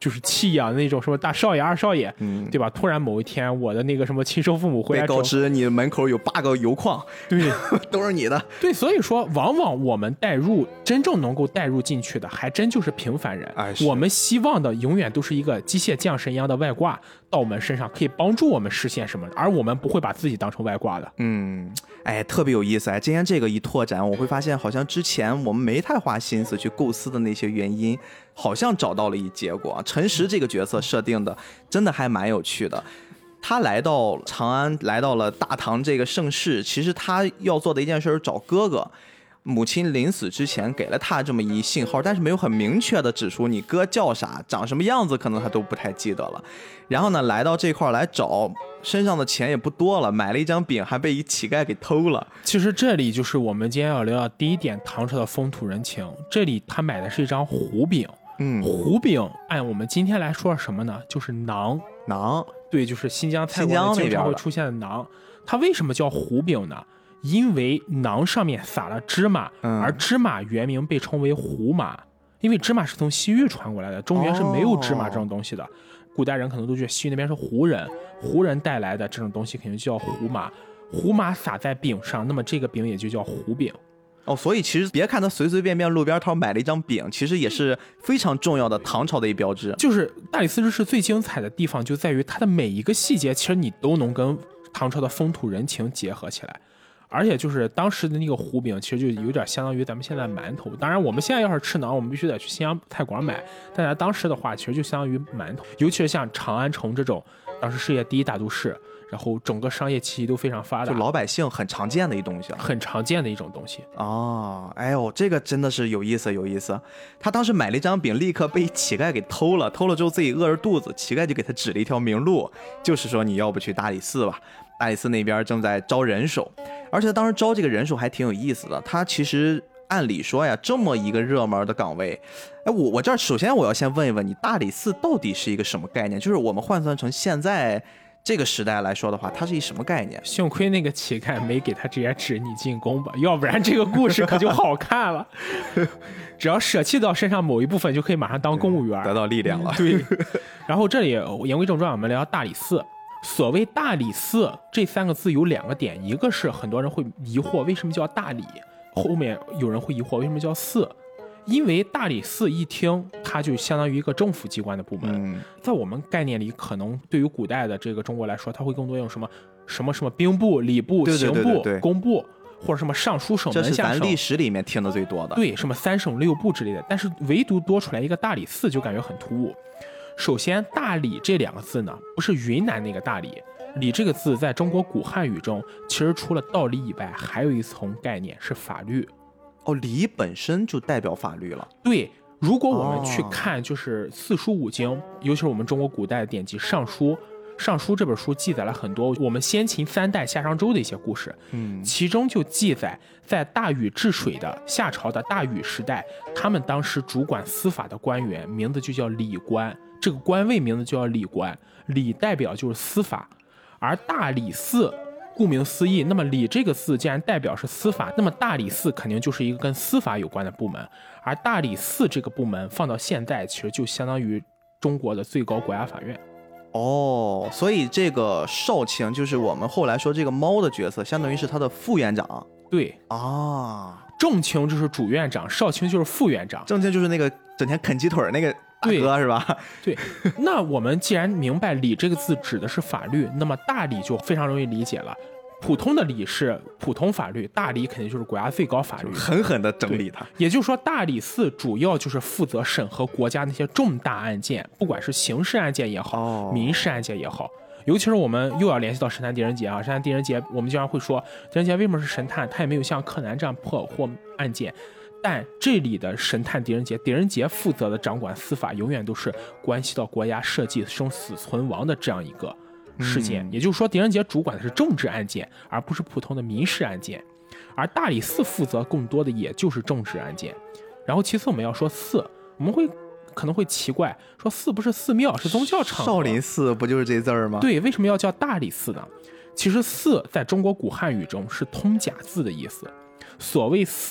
就是弃养的那种什么大少爷二少爷， 嗯， 对吧？突然某一天我的那个什么亲生父母回来被告知你门口有八个油矿， 对都是你的。 对，所以说往往我们带入真正能够带入进去的还真就是平凡人、 哎、 我们希望的永远都是一个机械降神一样的外挂到我们身上，可以帮助我们实现什么，而我们不会把自己当成外挂的。 嗯，哎，特别有意思。哎，今天这个一拓展，我会发现好像之前我们没太花心思去构思的那些原因，好像找到了一结果。陈实这个角色设定的真的还蛮有趣的。他来到长安，来到了大唐这个盛世，其实他要做的一件事是找哥哥。母亲临死之前给了他这么一信号，但是没有很明确的指出你哥叫啥，长什么样子，可能他都不太记得了。然后呢，来到这块来找，身上的钱也不多了，买了一张饼，还被一乞丐给偷了。 其实这里就是我们今天要聊到第一点，唐朝的风土人情。这里他买的是一张胡饼， 嗯， 胡饼按我们今天来说是什么呢？就是馕。 馕， 对，就是新疆菜馆经常会出现的馕。它为什么叫胡饼呢？因为馕上面撒了芝麻、嗯、而芝麻原名被称为胡麻，因为芝麻是从西域传过来的，中原是没有芝麻这种东西的、哦、古代人可能都觉得西域那边是胡人，胡人带来的这种东西肯定就叫胡麻，胡麻撒在饼上，那么这个饼也就叫胡饼。 哦，所以其实别看他随随便便路边摊买了一张饼，其实也是非常重要的唐朝的一标志。 就是大理寺日式最精彩的地方就在于它的每一个细节，其实你都能跟唐朝的风土人情结合起来。而且就是当时的那个胡饼，其实就有点相当于咱们现在馒头。当然，我们现在要是吃馕，我们必须得去新疆菜馆买。但在当时的话，其实就相当于馒头。尤其是像长安城这种当时世界第一大都市，然后整个商业气息都非常发达， 就老百姓很常见的一东西， 很常见的一种东西。 哦，哎呦，这个真的是有意思，有意思。他当时买了一张饼，立刻被乞丐给偷了，偷了之后自己饿着肚子，乞丐就给他指了一条明路，就是说你要不去大理寺吧。大理寺那边正在招人手，而且当时招这个人手还挺有意思的。他其实按理说呀，这么一个热门的岗位，哎，我我这儿首先我要先问一问你，大理寺到底是一个什么概念？就是我们换算成现在这个时代来说的话，它是一什么概念？ 幸亏那个乞丐没给他直接指你进宫吧，要不然这个故事可就好看了。只要舍弃到身上某一部分，就可以马上当公务员， 得到力量了。 对。然后这里言归正传，我们聊大理寺。所谓大理寺这三个字有两个点，一个是很多人会疑惑为什么叫大理，后面有人会疑惑为什么叫寺，因为大理寺一听它就相当于一个政府机关的部门、嗯、在我们概念里，可能对于古代的这个中国来说，它会更多用什么什么什么兵部、礼部、刑部、工部，或者什么尚书省门下省， 这是咱历史里面听的最多的， 对，什么三省六部之类的。但是唯独多出来一个大理寺，就感觉很突兀。首先，大理这两个字呢，不是云南那个大理，理这个字在中国古汉语中，其实除了道理以外，还有一层概念是法律。 哦，理本身就代表法律了。 对，如果我们去看就是四书五经、哦、尤其是我们中国古代的典籍《尚书》，《尚书》这本书记载了很多我们先秦三代夏商周的一些故事，嗯，其中就记载在大禹治水的夏朝的大禹时代，他们当时主管司法的官员名字就叫理官。这个官位名字就叫理官，理代表就是司法，而大理寺顾名思义，那么理这个字既然代表是司法，那么大理寺肯定就是一个跟司法有关的部门，而大理寺这个部门放到现在，其实就相当于中国的最高国家法院。 哦，所以这个少卿就是我们后来说这个猫的角色，相当于是他的副院长。 对啊， 重卿就是主院长，少卿就是副院长。 正卿就是那个整天啃鸡腿那个大哥是吧？ 对，那我们既然明白理这个字指的是法律，那么大理就非常容易理解了。普通的理是普通法律，大理肯定就是国家最高法律， 狠狠的整理它。 也就是说，大理寺主要就是负责审核国家那些重大案件，不管是刑事案件也好、哦、民事案件也好。尤其是我们又要联系到神探狄仁杰啊，神探狄仁杰，我们经常会说狄仁杰为什么是神探，他也没有像柯南这样破获案件。但这里的神探狄仁杰，狄仁杰负责的掌管司法，永远都是关系到国家社稷生死存亡的这样一个事件。嗯、也就是说，狄仁杰主管的是政治案件，而不是普通的民事案件。而大理寺负责更多的也就是政治案件。然后其次我们要说寺，我们会可能会奇怪，说寺不是寺庙，是宗教场合。 少林寺不就是这字儿吗？ 对，为什么要叫大理寺呢？其实寺在中国古汉语中是通假字的意思。所谓寺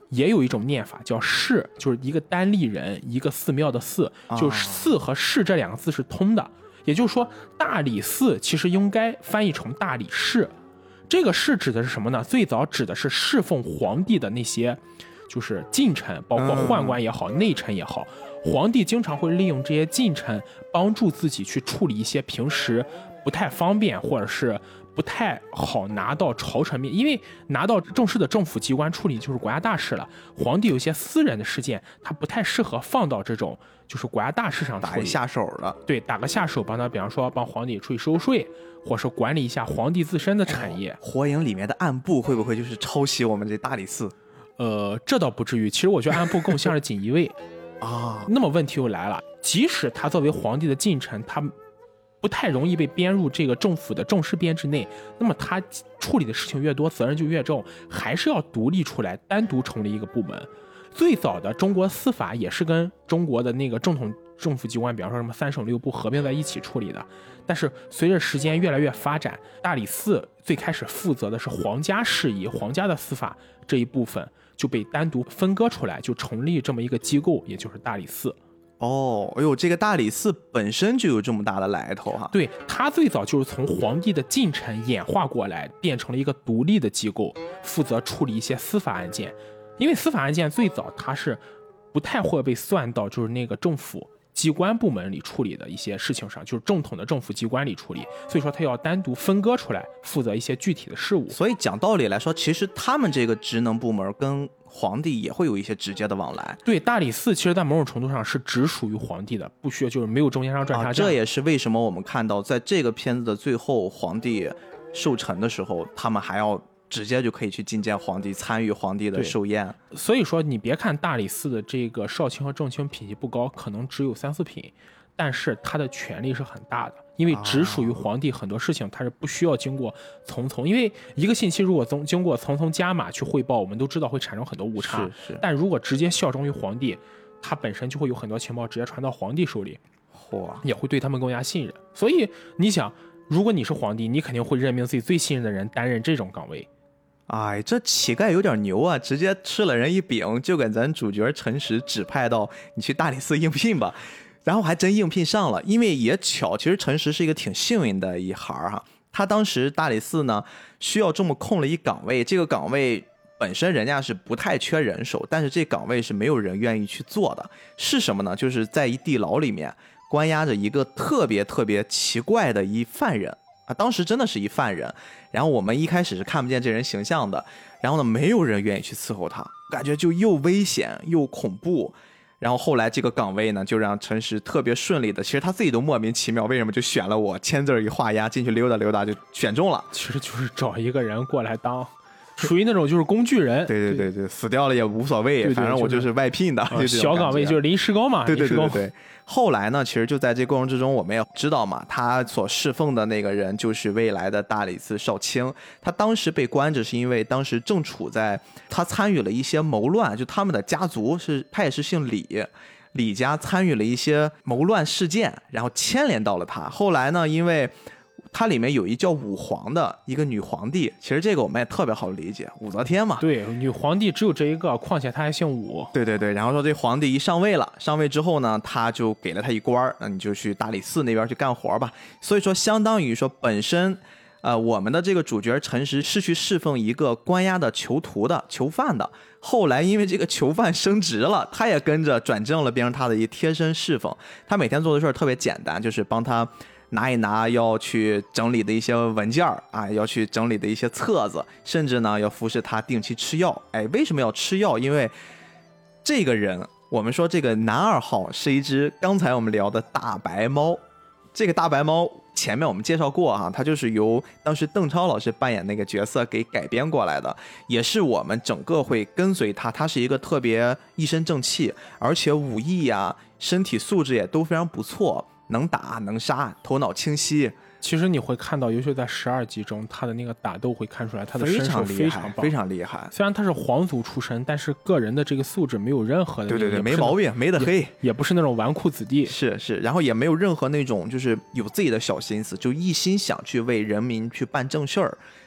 也有一种念法叫释，就是一个单立人一个寺庙的寺，就是寺和释这两个字是通的，也就是说大理寺其实应该翻译成大理寺。这个释指的是什么呢？最早指的是侍奉皇帝的那些就是近臣，包括宦官也好、内臣也好，皇帝经常会利用这些近臣帮助自己去处理一些平时不太方便或者是不太好拿到朝臣面，因为拿到正式的政府机关处理就是国家大事了，皇帝有些私人的事件他不太适合放到这种就是国家大事上处理， 打一下手了。 对，打个下手，帮他比方说帮皇帝出去收税，或是管理一下皇帝自身的产业。 火影里面的暗部会不会就是抄袭我们这大理寺？ 呃，这倒不至于，其实我觉得暗部更像是锦衣卫啊。 那么问题又来了，即使他作为皇帝的近臣，他不太容易被编入这个政府的正式编制内，那么他处理的事情越多，责任就越重，还是要独立出来，单独成立一个部门。最早的中国司法也是跟中国的那个正统政府机关，比方说什么三省六部合并在一起处理的，但是随着时间越来越发展，大理寺最开始负责的是皇家事宜、皇家的司法这一部分就被单独分割出来，就成立这么一个机构，也就是大理寺。 哦，哎呦，这个大理寺本身就有这么大的来头哈。 对，它最早就是从皇帝的近臣演化过来，变成了一个独立的机构，负责处理一些司法案件。因为司法案件最早它是不太会被算到就是那个政府机关部门里处理的一些事情上，就是正统的政府机关里处理，所以说它要单独分割出来负责一些具体的事务。 所以讲道理来说，其实他们这个职能部门跟皇帝也会有一些直接的往来。 对，大理寺其实在某种程度上是直属于皇帝的，不需要就是没有中间商赚差价、啊。 这也是为什么我们看到在这个片子的最后，皇帝寿辰的时候，他们还要直接就可以去觐见皇帝，参与皇帝的寿宴。 所以说你别看大理寺的这个少卿和正卿品级不高，可能只有三四品，但是他的权力是很大的，因为直属于皇帝，很多事情他是不需要经过层层，因为一个信息如果经过层层加码去汇报，我们都知道会产生很多误差。 是是。 但如果直接效忠于皇帝，他本身就会有很多情报直接传到皇帝手里， 嚯， 也会对他们更加信任。所以你想，如果你是皇帝，你肯定会任命自己最信任的人担任这种岗位。 哎，这乞丐有点牛啊！直接吃了人一饼，就给咱主角陈实指派到你去大理寺应聘吧，然后还真应聘上了。因为也巧，其实陈实是一个挺幸运的一行哈。他当时大理寺呢需要这么空了一岗位，这个岗位本身人家是不太缺人手，但是这岗位是没有人愿意去做的。是什么呢？就是在一地牢里面关押着一个特别特别奇怪的一犯人。啊，当时真的是一犯人，然后我们一开始是看不见这人形象的，然后呢，没有人愿意去伺候他，感觉就又危险又恐怖。然后后来这个岗位呢，就让陈实特别顺利的，其实他自己都莫名其妙，为什么就选了我？签字一画押进去溜达溜达就选中了。 其实就是找一个人过来当，属于那种就是工具人。 对对对对，死掉了也无所谓， 对对反正我就是外聘的。 呃、小岗位就是临时工嘛。 对对对对对。后来呢，其实就在这过程之中，我们也知道嘛，他所侍奉的那个人就是未来的大理寺少卿。他当时被关着，是因为当时正处在他参与了一些谋乱，就他们的家族是，他也是姓李，李家参与了一些谋乱事件，然后牵连到了他。后来呢，因为它里面有一叫武皇的一个女皇帝，其实这个我们也特别好理解，武则天嘛。 对，女皇帝只有这一个，况且她还姓武。 对对对，然后说这皇帝一上位了，上位之后呢，他就给了他一官，那你就去大理寺那边去干活吧。所以说，相当于说本身，呃，我们的这个主角陈实是去侍奉一个关押的囚徒的囚犯的。后来因为这个囚犯升职了，他也跟着转正了，变成他的一贴身侍奉。他每天做的事儿特别简单，就是帮他拿一拿要去整理的一些文件啊，要去整理的一些册子，甚至呢要服侍他定期吃药。哎，为什么要吃药？因为这个人，我们说这个男二号是一只刚才我们聊的大白猫。这个大白猫前面我们介绍过啊，它就是由当时邓超老师扮演那个角色给改编过来的，也是我们整个会跟随他。他是一个特别一身正气，而且武艺啊、身体素质也都非常不错。能打能杀，头脑清晰。 其实你会看到，尤其在十二集中，他的那个打斗会看出来他的身手非常棒， 非常厉害。 虽然他是皇族出身，但是个人的这个素质没有任何的， 对对对，没毛病，没得黑也，也不是那种纨绔子弟， 是是，然后也没有任何那种就是有自己的小心思，就一心想去为人民去办正事儿。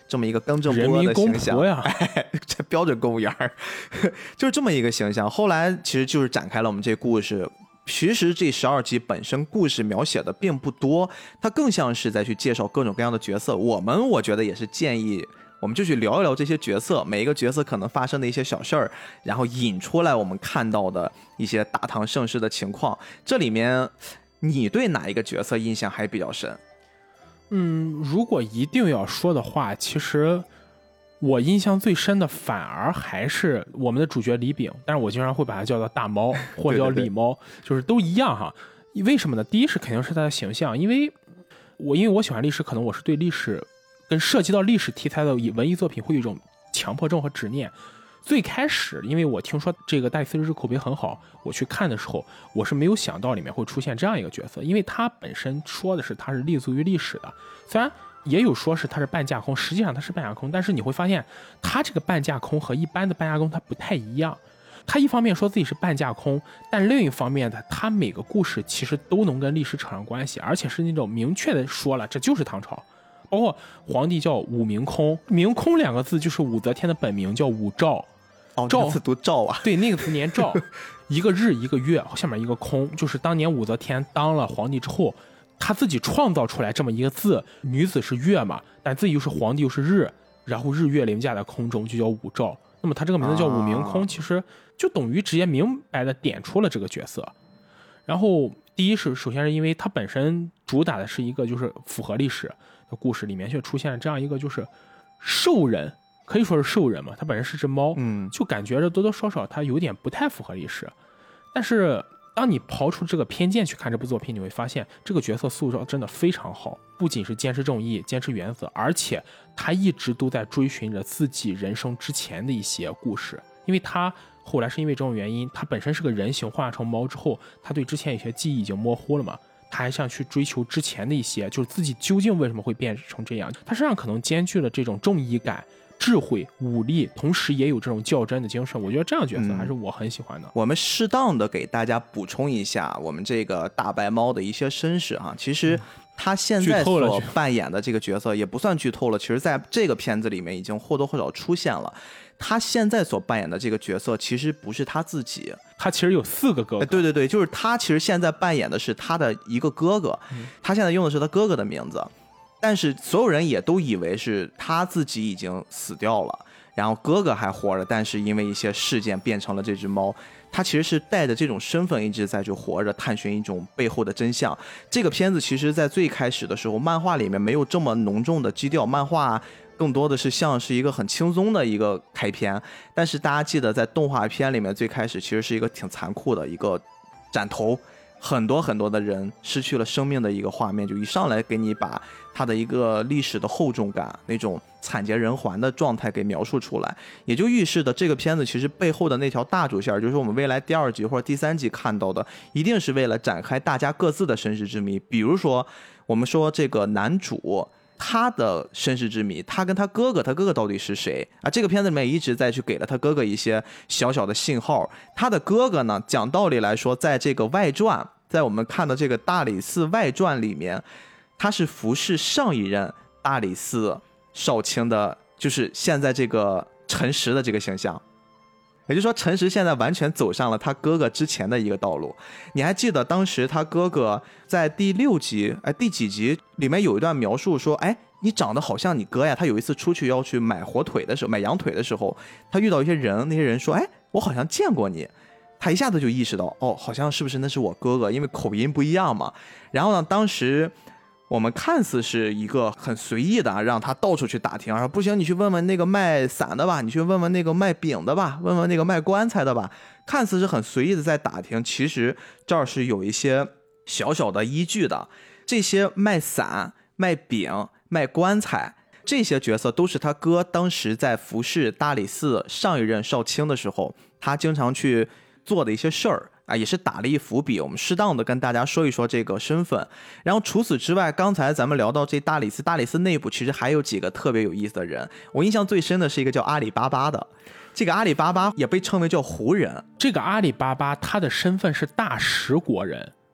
这么一个刚正不阿的形象， 人民公仆呀， 哎，这标准公务员就是这么一个形象。后来其实就是展开了我们这故事。其实这十二集本身故事描写的并不多，它更像是在去介绍各种各样的角色。我们我觉得也是建议我们就去聊一聊这些角色，每一个角色可能发生的一些小事儿，然后引出来我们看到的一些大唐盛世的情况。这里面你对哪一个角色印象还比较深？ 嗯，如果一定要说的话，其实我印象最深的反而还是我们的主角李炳，但是我经常会把他叫做大猫或者叫李猫，对对对，就是都一样哈。为什么呢？第一是肯定是他的形象，因为我因为我喜欢历史，可能我是对历史跟涉及到历史题材的文艺作品会有一种强迫症和执念。最开始因为我听说这个大理寺日志口碑很好，我去看的时候我是没有想到里面会出现这样一个角色，因为他本身说的是他是立足于历史的，虽然也有说是他是半架空，实际上他是半架空，但是你会发现他这个半架空和一般的半架空他不太一样。他一方面说自己是半架空，但另一方面的他每个故事其实都能跟历史扯上关系，而且是那种明确的说了这就是唐朝。包括皇帝叫武明空，明空两个字就是武则天的本名叫武曌。 哦，这个字读赵啊？ 对，那个字念赵，一个日一个月，下面一个空，就是当年武则天当了皇帝之后，他自己创造出来这么一个字，女子是月嘛，但自己又是皇帝又是日，然后日月凌驾在空中，就叫武曌。那么他这个名字叫武明空，啊、其实就等于直接明白的点出了这个角色。然后第一是首先是因为他本身主打的是一个就是符合历史的故事，里面却出现了这样一个就是兽人，可以说是兽人嘛，他本身是只猫， 嗯， 就感觉着多多少少他有点不太符合历史。但是当你刨出这个偏见去看这部作品，你会发现这个角色塑造真的非常好，不仅是坚持正义坚持原则，而且他一直都在追寻着自己人生之前的一些故事。因为他后来是因为这种原因，他本身是个人形化成猫之后，他对之前一些记忆已经模糊了嘛，他还想去追求之前的一些，就是自己究竟为什么会变成这样。他身上可能兼具了这种正义感、智慧、武力，同时也有这种较真的精神。我觉得这样的角色还是我很喜欢的。 嗯、我们适当的给大家补充一下我们这个大白猫的一些身世哈。其实他现在所扮演的这个角色也不算剧透了，其实在这个片子里面已经或多或少出现了。他现在所扮演的这个角色其实不是他自己， 他其实有四个哥哥。 对对对，就是他其实现在扮演的是他的一个哥哥，嗯、他现在用的是他哥哥的名字。但是所有人也都以为是他自己已经死掉了，然后哥哥还活着，但是因为一些事件变成了这只猫。他其实是带着这种身份一直在去活着，探寻一种背后的真相。这个片子其实在最开始的时候，漫画里面没有这么浓重的基调，漫画更多的是像是一个很轻松的一个开篇。但是大家记得在动画片里面最开始其实是一个挺残酷的一个斩头，很多很多的人失去了生命的一个画面，就一上来给你把它的一个历史的厚重感，那种惨绝人寰的状态给描述出来，也就预示的这个片子其实背后的那条大主线，就是我们未来第二集或者第三集看到的，一定是为了展开大家各自的身世之谜。比如说我们说这个男主他的身世之谜，他跟他哥哥，他哥哥到底是谁啊？这个片子里面一直在去给了他哥哥一些小小的信号。他的哥哥呢，讲道理来说，在这个外传，在我们看的这个大理寺外传里面，他是服侍上一任大理寺少卿的，就是现在这个陈实的这个形象。也就是说，陈实现在完全走上了他哥哥之前的一个道路。你还记得当时他哥哥在第六集，哎，第几集里面有一段描述说，哎，你长得好像你哥呀。他有一次出去要去买火腿的时候，买羊腿的时候，他遇到一些人，那些人说，哎，我好像见过你。他一下子就意识到，哦，好像是不是那是我哥哥，因为口音不一样嘛。然后呢，当时我们看似是一个很随意的，让他到处去打听，说不行，你去问问那个卖伞的吧，你去问问那个卖饼的吧，问问那个卖棺材的吧，看似是很随意的在打听，其实这儿是有一些小小的依据的。这些卖伞、卖饼、卖棺材这些角色都是他哥当时在服侍大理寺上一任少卿的时候，他经常去做的一些事儿啊，也是打了一伏笔。我们适当的跟大家说一说这个身份。然后除此之外，刚才咱们聊到这大理寺，大理寺内部其实还有几个特别有意思的人。我印象最深的是一个叫阿里巴巴的，这个阿里巴巴也被称为叫胡人。 这个阿里巴巴他的身份是大食国人。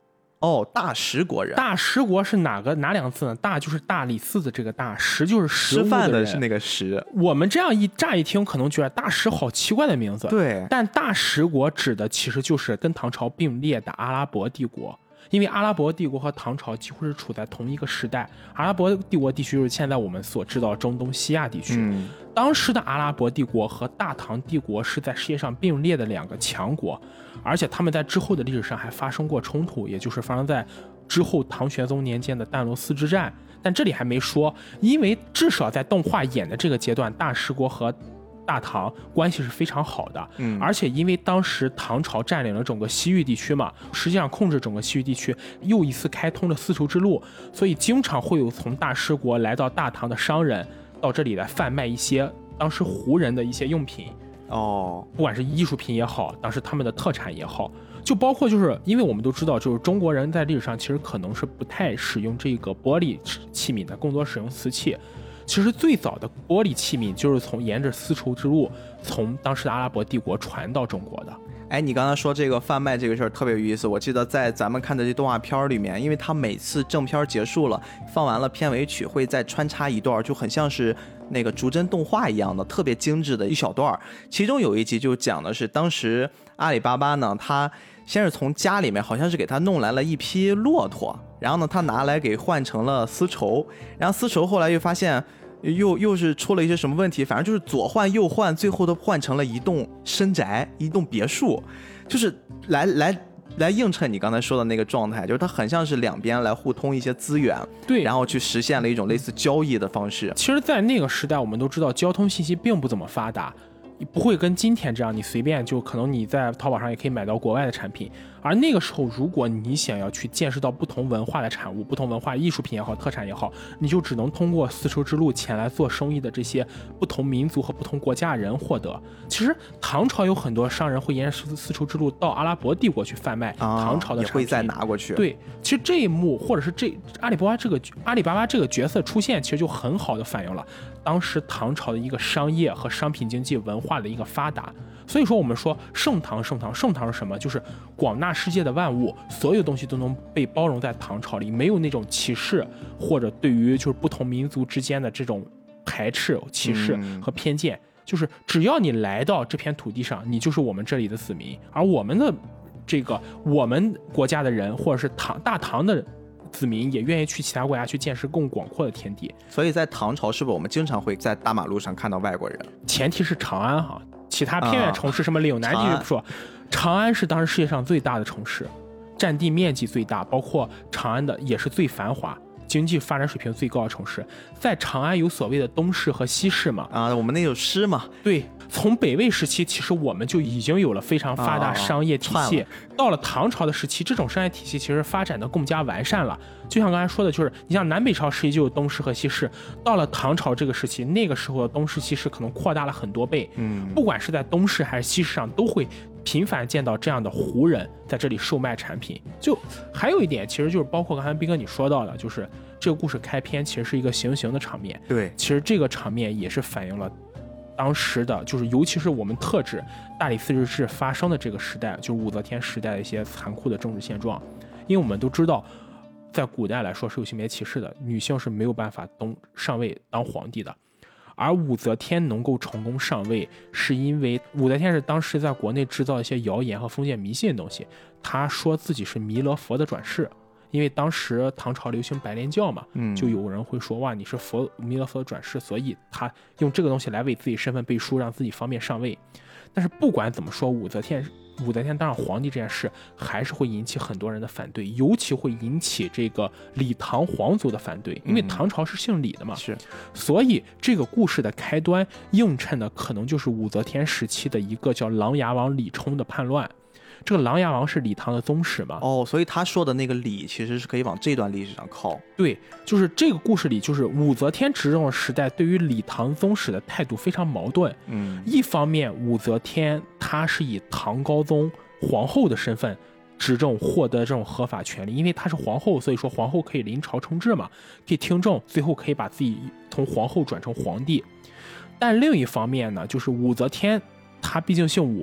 哦，大食国人。 大食国是哪个哪两个字呢？大就是大理寺的这个大，食就是食物吃饭的人的是那个食。 我们这样一乍一听，可能觉得大食好奇怪的名字。 对， 但大食国指的其实就是跟唐朝并列的阿拉伯帝国。因为阿拉伯帝国和唐朝几乎是处在同一个时代，阿拉伯帝国地区就是现在我们所知道中东西亚地区。 嗯， 当时的阿拉伯帝国和大唐帝国是在世界上并列的两个强国，而且他们在之后的历史上还发生过冲突，也就是发生在之后唐玄宗年间的淡罗斯之战。但这里还没说，因为至少在动画演的这个阶段，大食国和大唐关系是非常好的， 嗯， 而且因为当时唐朝占领了整个西域地区嘛，实际上控制整个西域地区，又一次开通了丝绸之路，所以经常会有从大食国来到大唐的商人到这里来贩卖一些当时胡人的一些用品， 哦， 不管是艺术品也好，当时他们的特产也好，就包括就是因为我们都知道，就是中国人在历史上其实可能是不太使用这个玻璃器皿的，更多使用瓷器。其实最早的玻璃器皿就是从沿着丝绸之路从当时的阿拉伯帝国传到中国的。 哎，你刚才说这个贩卖这个事儿特别有意思，我记得在咱们看的这动画片里面，因为它每次正片结束了，放完了片尾曲，会再穿插一段，就很像是那个逐帧动画一样的，特别精致的一小段。其中有一集就讲的是当时阿里巴巴呢，他先是从家里面好像是给他弄来了一匹骆驼，然后呢他拿来给换成了丝绸，然后丝绸后来又发现又又是出了一些什么问题，反正就是左换右换，最后都换成了一栋深宅，一栋别墅，就是来来来映衬你刚才说的那个状态，就是它很像是两边来互通一些资源， 对， 然后去实现了一种类似交易的方式。 其实在那个时代我们都知道交通信息并不怎么发达，不会跟今天这样你随便就可能你在淘宝上也可以买到国外的产品，而那个时候如果你想要去见识到不同文化的产物，不同文化艺术品也好，特产也好，你就只能通过丝绸之路前来做生意的这些不同民族和不同国家人获得。其实唐朝有很多商人会沿着丝绸之路到阿拉伯帝国去贩卖唐朝的产品， 也会再拿过去。 对，其实这一幕或者是这阿里巴巴这个阿里巴巴这个角色出现，其实就很好的反映了当时唐朝的一个商业和商品经济文化的一个发达。所以说我们说盛唐盛唐盛唐是什么？就是广纳世界的万物，所有东西都能被包容在唐朝里，没有那种歧视或者对于就是不同民族之间的这种排斥歧视和偏见、嗯、就是只要你来到这片土地上，你就是我们这里的子民，而我们的这个我们国家的人或者是唐大唐的子民也愿意去其他国家去见识更广阔的天地。 所以在唐朝是不是我们经常会在大马路上看到外国人？ 前提是长安哈，其他偏远城市什么岭南地区不说、啊、长安是当时世界上最大的城市，占地面积最大，包括长安的也是最繁华，经济发展水平最高的城市。在长安有所谓的东市和西市嘛， 啊，我们那有诗嘛。 对，从北魏时期其实我们就已经有了非常发达商业体系、啊、到了唐朝的时期，这种商业体系其实发展的更加完善了。就像刚才说的，就是你像南北朝时期就有东市和西市，到了唐朝这个时期，那个时候的东市西市可能扩大了很多倍。 嗯， 不管是在东市还是西市上，都会频繁见到这样的胡人在这里售卖产品。就还有一点，其实就是包括刚才斌哥你说到的，就是这个故事开篇其实是一个行刑的场面。 对， 其实这个场面也是反映了当时的，就是尤其是我们特指大理寺日治发生的这个时代，就是武则天时代的一些残酷的政治现状。因为我们都知道，在古代来说是有性别歧视的，女性是没有办法登上位当皇帝的。而武则天能够成功上位，是因为武则天是当时在国内制造一些谣言和封建迷信的东西。她说自己是弥勒佛的转世，因为当时唐朝流行白莲教嘛，就有人会说哇你是佛弥勒佛的转世，所以她用这个东西来为自己身份背书，让自己方便上位。但是不管怎么说，武则天武则天当上皇帝这件事还是会引起很多人的反对，尤其会引起这个李唐皇族的反对，因为唐朝是姓李的嘛， 是、嗯， 所以这个故事的开端映衬的可能就是武则天时期的一个叫琅琊王李冲的叛乱。这个琅琊王是李唐的宗室嘛？ 哦，所以他说的那个李其实是可以往这段历史上靠。 对，就是这个故事里，就是武则天执政的时代对于李唐宗室的态度非常矛盾。 嗯， 一方面武则天她是以唐高宗皇后的身份执政，获得这种合法权利，因为她是皇后，所以说皇后可以临朝称制嘛，可以听政，最后可以把自己从皇后转成皇帝。但另一方面呢，就是武则天她毕竟姓武，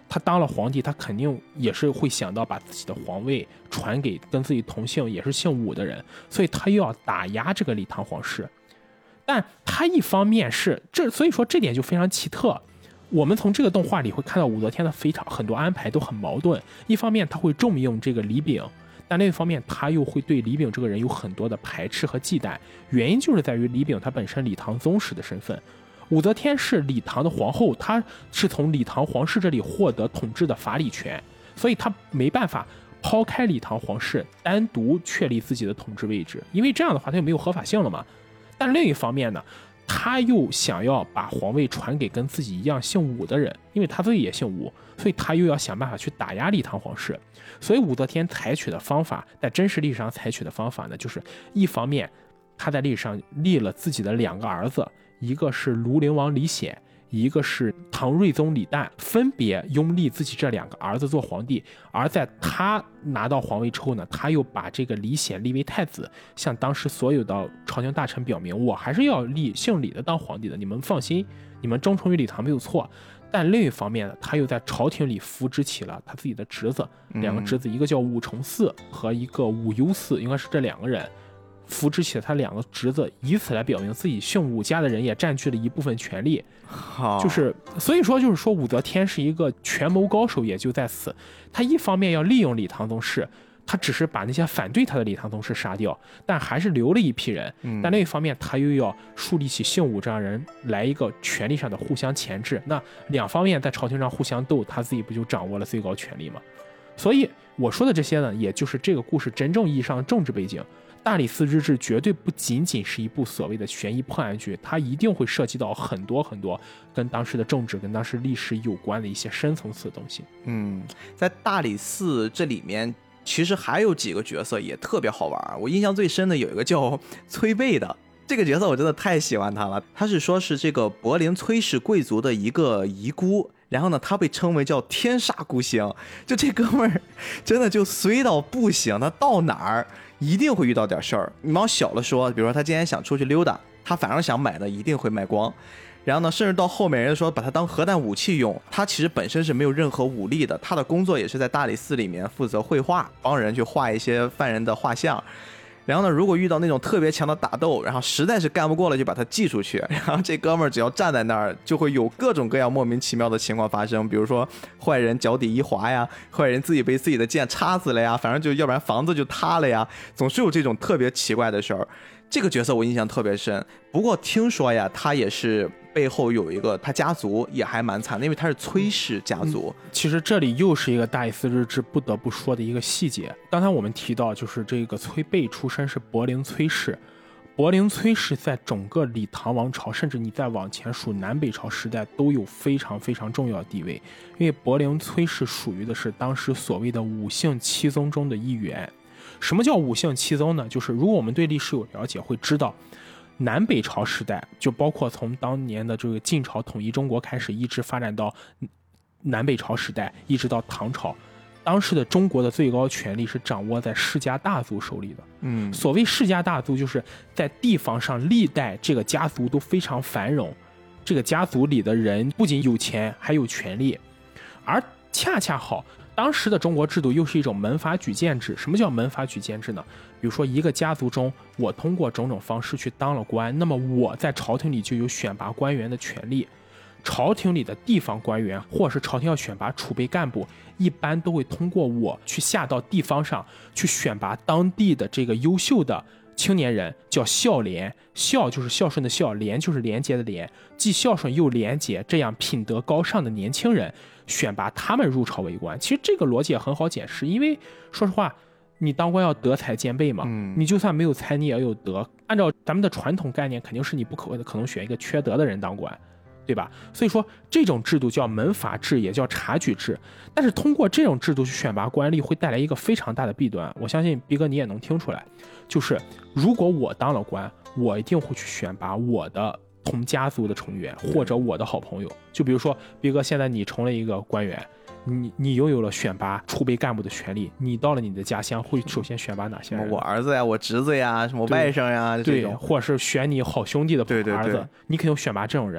他当了皇帝，他肯定也是会想到把自己的皇位传给跟自己同姓也是姓武的人，所以他又要打压这个李唐皇室。但他一方面是这，所以说这点就非常奇特。我们从这个动画里会看到武则天的非常很多安排都很矛盾，一方面他会重用这个李炳，但另一方面他又会对李炳这个人有很多的排斥和忌惮，原因就是在于李炳他本身李唐宗室的身份，武则天是李唐的皇后，她是从李唐皇室这里获得统治的法理权，所以她没办法抛开李唐皇室单独确立自己的统治位置，因为这样的话他就没有合法性了嘛。但另一方面呢，他又想要把皇位传给跟自己一样姓武的人，因为他自己也姓武，所以他又要想办法去打压李唐皇室。所以武则天采取的方法，在真实历史上采取的方法呢，就是一方面他在历史上立了自己的两个儿子，一个是庐陵王李显，一个是唐睿宗李旦，分别拥立自己这两个儿子做皇帝。而在他拿到皇位之后呢，他又把这个李显立为太子，向当时所有的朝廷大臣表明，我还是要立姓李的当皇帝的，你们放心，你们忠诚于李唐没有错。但另一方面呢，他又在朝廷里扶植起了他自己的侄子，两个侄子，一个叫武承嗣和一个武攸嗣，应该是这两个人扶植起了他两个侄子，以此来表明自己姓武家的人也占据了一部分权利。就是所以说就是说武则天是一个权谋高手，也就在此，他一方面要利用李唐宗室，他只是把那些反对他的李唐宗室杀掉，但还是留了一批人，但另一方面他又要树立起姓武这样人来一个权力上的互相钳制，那两方面在朝廷上互相斗，他自己不就掌握了最高权力吗？所以我说的这些呢，也就是这个故事真正意义上的政治背景。大理寺日志绝对不仅仅是一部所谓的悬疑破案剧，它一定会涉及到很多很多跟当时的政治跟当时历史有关的一些深层次的东西。 嗯，在大理寺这里面其实还有几个角色也特别好玩，我印象最深的有一个叫崔贝的，这个角色我真的太喜欢他了。他是说是这个柏林崔氏贵族的一个遗孤，然后呢他被称为叫天煞孤星，就这哥们儿真的就衰到不行，他到哪儿一定会遇到点事儿。你往小了说，比如说他今天想出去溜达，他反正想买的一定会卖光，然后呢甚至到后面人说把他当核弹武器用，他其实本身是没有任何武力的，他的工作也是在大理寺里面负责绘画，帮人去画一些犯人的画像。然后呢，如果遇到那种特别强的打斗，然后实在是干不过了，就把他寄出去。然后这哥们儿只要站在那儿，就会有各种各样莫名其妙的情况发生，比如说坏人脚底一滑呀，坏人自己被自己的剑插死了呀，反正就要不然房子就塌了呀，总是有这种特别奇怪的事儿。这个角色我印象特别深，不过听说呀，他也是背后有一个他家族也还蛮惨的，因为他是崔氏家族、 嗯、其实这里又是一个大理寺日志不得不说的一个细节。刚才我们提到就是这个崔贝出身是柏林崔氏，柏林崔氏在整个李唐王朝，甚至你再往前数南北朝时代都有非常非常重要的地位，因为柏林崔氏属于的是当时所谓的五姓七宗中的一员。什么叫五姓七宗呢？就是如果我们对历史有了解，会知道南北朝时代，就包括从当年的这个晋朝统一中国开始，一直发展到南北朝时代，一直到唐朝，当时的中国的最高权力是掌握在世家大族手里的。 嗯， 所谓世家大族，就是在地方上历代这个家族都非常繁荣，这个家族里的人不仅有钱，还有权力，而恰恰好。当时的中国制度又是一种门阀举荐制。什么叫门阀举荐制呢？比如说一个家族中，我通过种种方式去当了官，那么我在朝廷里就有选拔官员的权利。朝廷里的地方官员或者是朝廷要选拔储备干部，一般都会通过我去下到地方上去选拔当地的这个优秀的青年人，叫孝廉。孝就是孝顺的孝，廉就是廉洁的廉，既孝顺又廉洁，这样品德高尚的年轻人选拔他们入朝为官。其实这个逻辑也很好解释，因为说实话，你当官要德才兼备嘛， 嗯、 你就算没有才，你也要有德。按照咱们的传统概念，肯定是你不可可能选一个缺德的人当官，对吧？所以说这种制度叫门阀制，也叫察举制。但是通过这种制度去选拔官吏，会带来一个非常大的弊端，我相信逼哥你也能听出来，就是如果我当了官，我一定会去选拔我的同家族的成员或者我的好朋友。就比如说逼哥，现在你成了一个官员，你你拥有了选拔储备干部的权利，你到了你的家乡会首先选拔哪些人？ 我儿子呀，我侄子呀，什么外甥呀， 对， 这种， 或者是选你好兄弟的儿子， 对对对， 你肯定选拔这种人。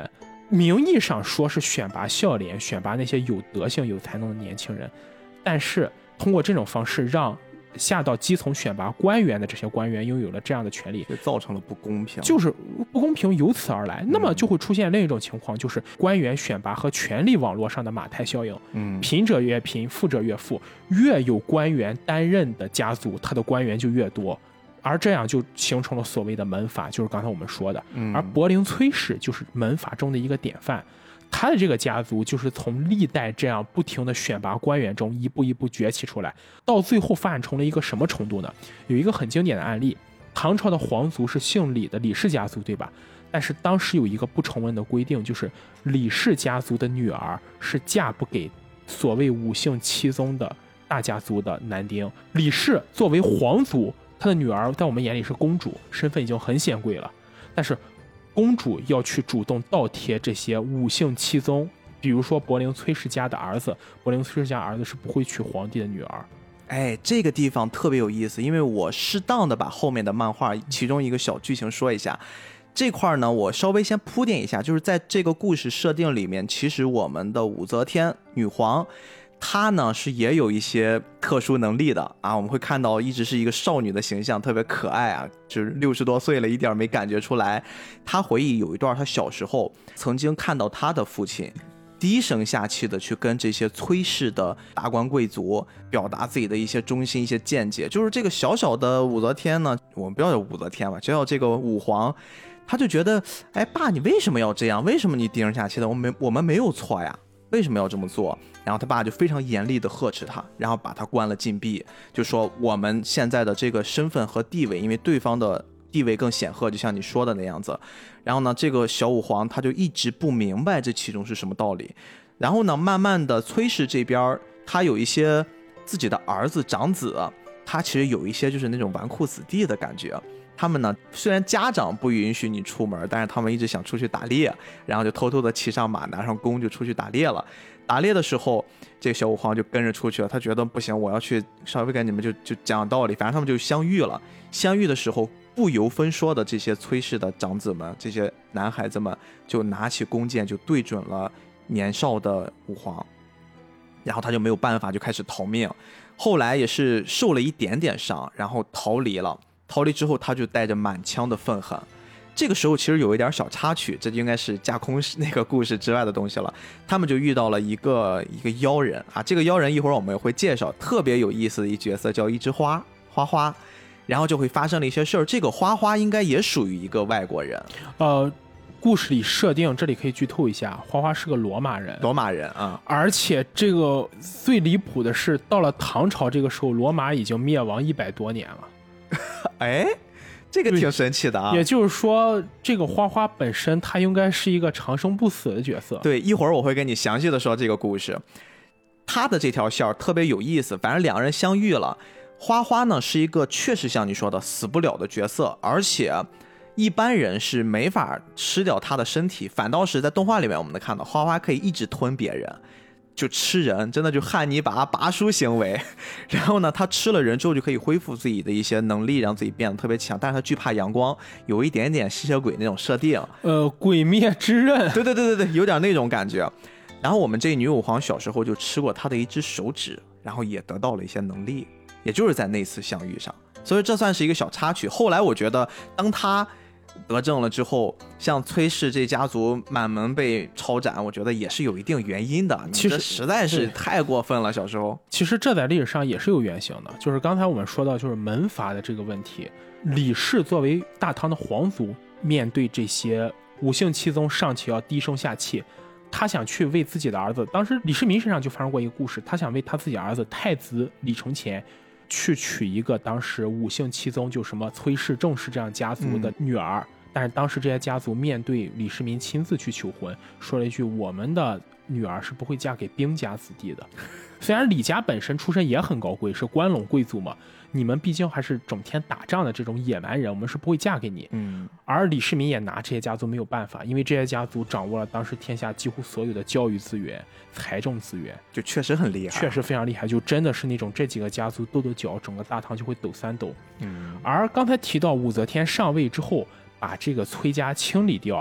名义上说是选拔孝廉，选拔那些有德行有才能的年轻人，但是通过这种方式让下到基层选拔官员的这些官员拥有了这样的权利， 就造成了不公平， 就是不公平由此而来。那么就会出现另一种情况，就是官员选拔和权力网络上的马太效应。嗯，贫者越贫，富者越富，越有官员担任的家族，他的官员就越多，而这样就形成了所谓的门阀，就是刚才我们说的。嗯，而柏林崔氏就是门阀中的一个典范。他的这个家族就是从历代这样不停的选拔官员中一步一步崛起出来，到最后发展成了一个什么程度呢？有一个很经典的案例，唐朝的皇族是姓李的李氏家族，对吧？但是当时有一个不成文的规定，就是李氏家族的女儿是嫁不给所谓五姓七宗的大家族的男丁。李氏作为皇族，他的女儿在我们眼里是公主，身份已经很显贵了，但是公主要去主动倒贴这些五姓七宗，比如说柏林崔氏家的儿子，柏林崔氏家儿子是不会娶皇帝的女儿。 哎，这个地方特别有意思，因为我适当的把后面的漫画其中一个小剧情说一下。这块呢，我稍微先铺垫一下，就是在这个故事设定里面，其实我们的武则天女皇她呢是也有一些特殊能力的啊，我们会看到一直是一个少女的形象，特别可爱啊，就是六十多岁了一点没感觉出来。她回忆有一段她小时候曾经看到她的父亲低声下气的去跟这些崔氏的达官贵族表达自己的一些忠心一些见解，就是这个小小的武则天呢，我们不要叫武则天吧，就叫这个武皇，他就觉得，哎爸，你为什么要这样？为什么你低声下气的？我们没我们没有错呀，为什么要这么做？然后他爸就非常严厉的呵斥他，然后把他关了禁闭，就说我们现在的这个身份和地位，因为对方的地位更显赫，就像你说的那样子。然后呢，这个小武皇他就一直不明白这其中是什么道理。然后呢，慢慢的崔氏这边他有一些自己的儿子长子，他其实有一些就是那种纨绔子弟的感觉。他们呢，虽然家长不允许你出门，但是他们一直想出去打猎，然后就偷偷的骑上马，拿上弓就出去打猎了。打猎的时候，这个小武皇就跟着出去了。他觉得不行，我要去稍微跟你们就就讲道理。反正他们就相遇了。相遇的时候，不由分说的这些崔氏的长子们，这些男孩子们就拿起弓箭就对准了年少的武皇，然后他就没有办法，就开始逃命。后来也是受了一点点伤，然后逃离了。逃离之后，他就带着满腔的愤恨。这个时候其实有一点小插曲，这就应该是架空那个故事之外的东西了。他们就遇到了一个一个妖人啊，这个妖人一会儿我们也会介绍，特别有意思的一角色叫一枝花花花，然后就会发生了一些事儿。这个花花应该也属于一个外国人， 呃。故事里设定，这里可以剧透一下，花花是个罗马人， 罗马人啊， 而且这个最离谱的是，到了唐朝这个时候，罗马已经灭亡一百多年了。 哎，这个挺神奇的啊！ 也就是说，这个花花本身，它应该是一个长生不死的角色。 对，一会儿我会跟你详细的说这个故事。他的这条线特别有意思，反正两人相遇了。花花呢是一个确实像你说的死不了的角色，而且一般人是没法吃掉他的身体，反倒是在动画里面我们能看到花花可以一直吞别人，就吃人，真的就汉尼拔拔叔行为。然后呢，他吃了人之后就可以恢复自己的一些能力，让自己变得特别强，但是他惧怕阳光，有一点点吸血鬼那种设定， 呃，鬼灭之刃， 对对对对对，有点那种感觉。然后我们这女武皇小时候就吃过他的一只手指，然后也得到了一些能力，也就是在那次相遇上，所以这算是一个小插曲。后来我觉得当他得政了之后，像崔氏这家族满门被抄斩，我觉得也是有一定原因的。 其实实在是太过分了，小时候。 其实这在历史上也是有原型的，就是刚才我们说到就是门阀的这个问题。李氏作为大唐的皇族，面对这些五姓七宗尚且要低声下气，他想去为自己的儿子，当时李世民身上就发生过一个故事，他想为他自己儿子太子李承乾去娶一个当时五姓七宗就什么崔氏郑氏这样家族的女儿、嗯、但是当时这些家族面对李世民亲自去求婚，说了一句我们的女儿是不会嫁给兵家子弟的。虽然李家本身出身也很高贵，是关陇贵族嘛，你们毕竟还是整天打仗的这种野蛮人，我们是不会嫁给你。嗯，而李世民也拿这些家族没有办法，因为这些家族掌握了当时天下几乎所有的教育资源、财政资源， 就确实很厉害， 确实非常厉害，就真的是那种这几个家族斗斗角，整个大唐就会抖三抖。嗯，而刚才提到武则天上位之后，把这个崔家清理掉，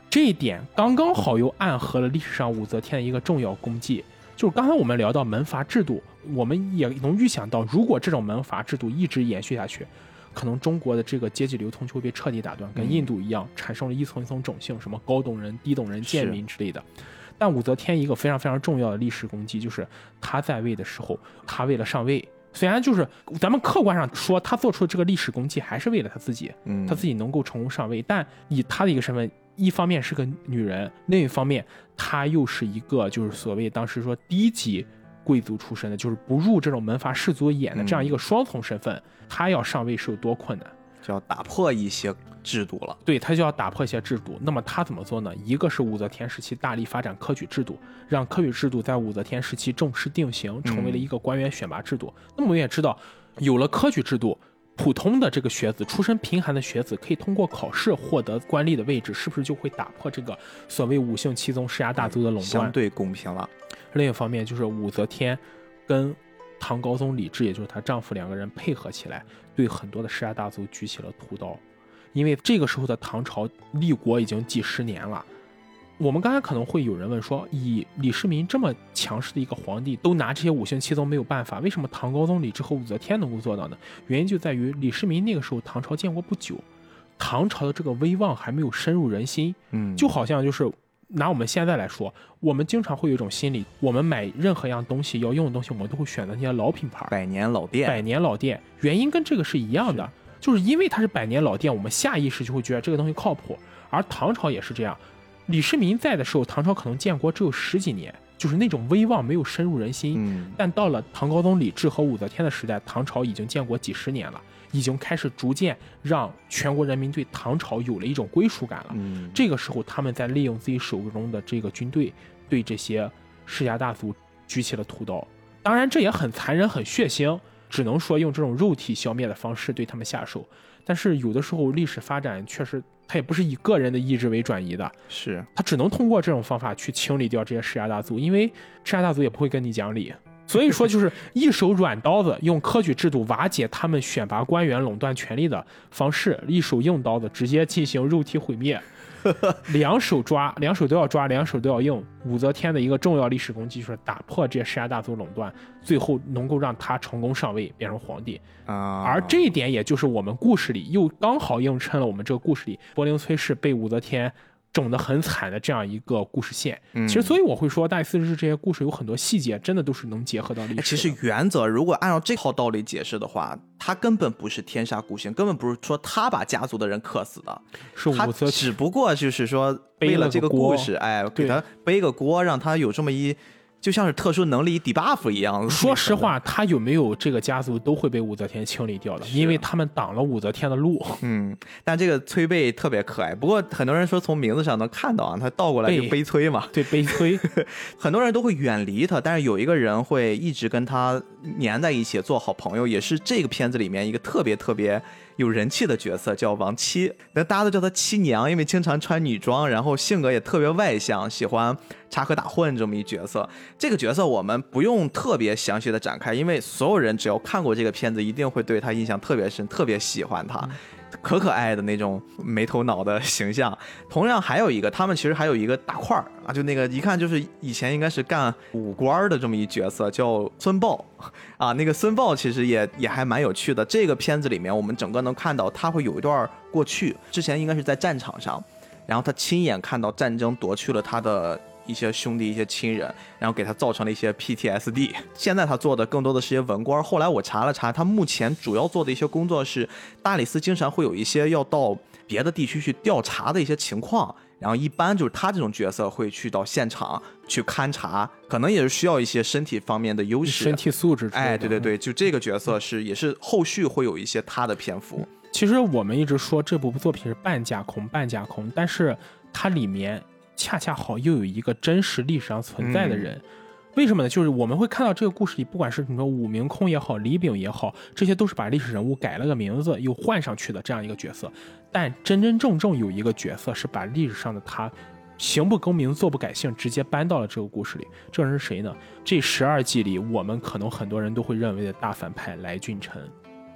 这一点刚刚好又暗合了历史上武则天的一个重要功绩，就是刚才我们聊到门阀制度，我们也能预想到，如果这种门阀制度一直延续下去，可能中国的这个阶级流通就会被彻底打断，跟印度一样产生了一层一层种姓，什么高等人、低等人、贱民之类的。但武则天一个非常非常重要的历史功绩，就是她在位的时候，她为了上位，虽然就是咱们客观上说她做出的这个历史功绩还是为了她自己， 嗯， 她自己能够成功上位，但以她的一个身份，一方面是个女人，另一方面她又是一个就是所谓当时说低级贵族出身的，就是不入这种门阀士族眼的这样一个双重身份，她要上位是有多困难， 就要打破一些制度了。 对，他就要打破一些制度。那么他怎么做呢？一个是武则天时期大力发展科举制度，让科举制度在武则天时期正式定型，成为了一个官员选拔制度。嗯、那么我们也知道，有了科举制度，普通的这个学子，出身贫寒的学子，可以通过考试获得官吏的位置，是不是就会打破这个所谓五姓七宗世家大族的垄断？ 相对公平了。 另一方面，就是武则天跟唐高宗李治，也就是她丈夫两个人配合起来，对很多的世家大族举起了屠刀。因为这个时候的唐朝立国已经几十年了，我们刚才可能会有人问说，以李世民这么强势的一个皇帝，都拿这些五姓七宗没有办法，为什么唐高宗李治和武则天能够做到呢？原因就在于李世民那个时候唐朝建国不久，唐朝的这个威望还没有深入人心。嗯，就好像就是拿我们现在来说，我们经常会有一种心理，我们买任何样东西要用的东西，我们都会选择那些老品牌， 百年老店， 百年老店，原因跟这个是一样的。就是因为它是百年老店，我们下意识就会觉得这个东西靠谱。而唐朝也是这样，李世民在的时候，唐朝可能建国只有十几年，就是那种威望没有深入人心。嗯，但到了唐高宗李治和武则天的时代，唐朝已经建国几十年了，已经开始逐渐让全国人民对唐朝有了一种归属感了。嗯，这个时候他们在利用自己手中的这个军队，对这些世家大族举起了屠刀。当然，这也很残忍、很血腥。只能说用这种肉体消灭的方式对他们下手，但是有的时候历史发展确实它也不是以个人的意志为转移的， 是他只能通过这种方法去清理掉这些世家大族，因为世家大族也不会跟你讲理，所以说就是一手软刀子，用科举制度瓦解他们选拔官员垄断权力的方式，一手硬刀子直接进行肉体毁灭。两手抓，两手都要抓，两手都要硬。武则天的一个重要历史功绩就是打破这些世家大族垄断，最后能够让他成功上位，变成皇帝。啊，而这一点也就是我们故事里又刚好映衬了我们这个故事里柏林崔氏被武则天整得很惨的这样一个故事线。嗯、其实，所以我会说，大禹治这些故事有很多细节，真的都是能结合到历史。 其实原则如果按照这套道理解释的话，他根本不是天杀孤星，根本不是说他把家族的人克死的， 是武则天， 只不过就是说为了这个故事，哎，给他背个锅，让他有这么一。就像是特殊能力 debuff 一样。 说实话，他有没有这个家族都会被武则天清理掉的，因为他们挡了武则天的路。 嗯，但这个崔贝特别可爱，不过很多人说从名字上能看到啊，他倒过来就悲催嘛。 对，悲催。 很多人都会远离他，但是有一个人会一直跟他黏在一起，做好朋友，也是这个片子里面一个特别特别有人气的角色，叫王七。那大家都叫她七娘，因为经常穿女装，然后性格也特别外向，喜欢插科打诨这么一角色。这个角色我们不用特别详细的展开，因为所有人只要看过这个片子，一定会对她印象特别深，特别喜欢她。可可爱的那种没头脑的形象。同样还有一个，他们其实还有一个大块儿啊，就那个一看就是以前应该是干武官的这么一角色，叫孙豹啊。那个孙豹其实也也还蛮有趣的。这个片子里面我们整个能看到他会有一段过去，之前应该是在战场上，然后他亲眼看到战争夺去了他的一些兄弟一些亲人，然后给他造成了一些 P T S D。 现在他做的更多的是一些文官，后来我查了查，他目前主要做的一些工作是大理寺经常会有一些要到别的地区去调查的一些情况，然后一般就是他这种角色会去到现场去勘察，可能也是需要一些身体方面的优势， 身体素质。 哎，对对对，就这个角色是也是后续会有一些他的篇幅。 其实我们一直说这部作品是半架空半架空，但是它里面恰恰好又有一个真实历史上存在的人。嗯，为什么呢？就是我们会看到这个故事里，不管是你说武明空也好，李炳也好，这些都是把历史人物改了个名字又换上去的这样一个角色。但真真正正有一个角色是把历史上的他行不更名坐不改姓直接搬到了这个故事里。这人是谁呢？这十二季里我们可能很多人都会认为的大反派来俊臣。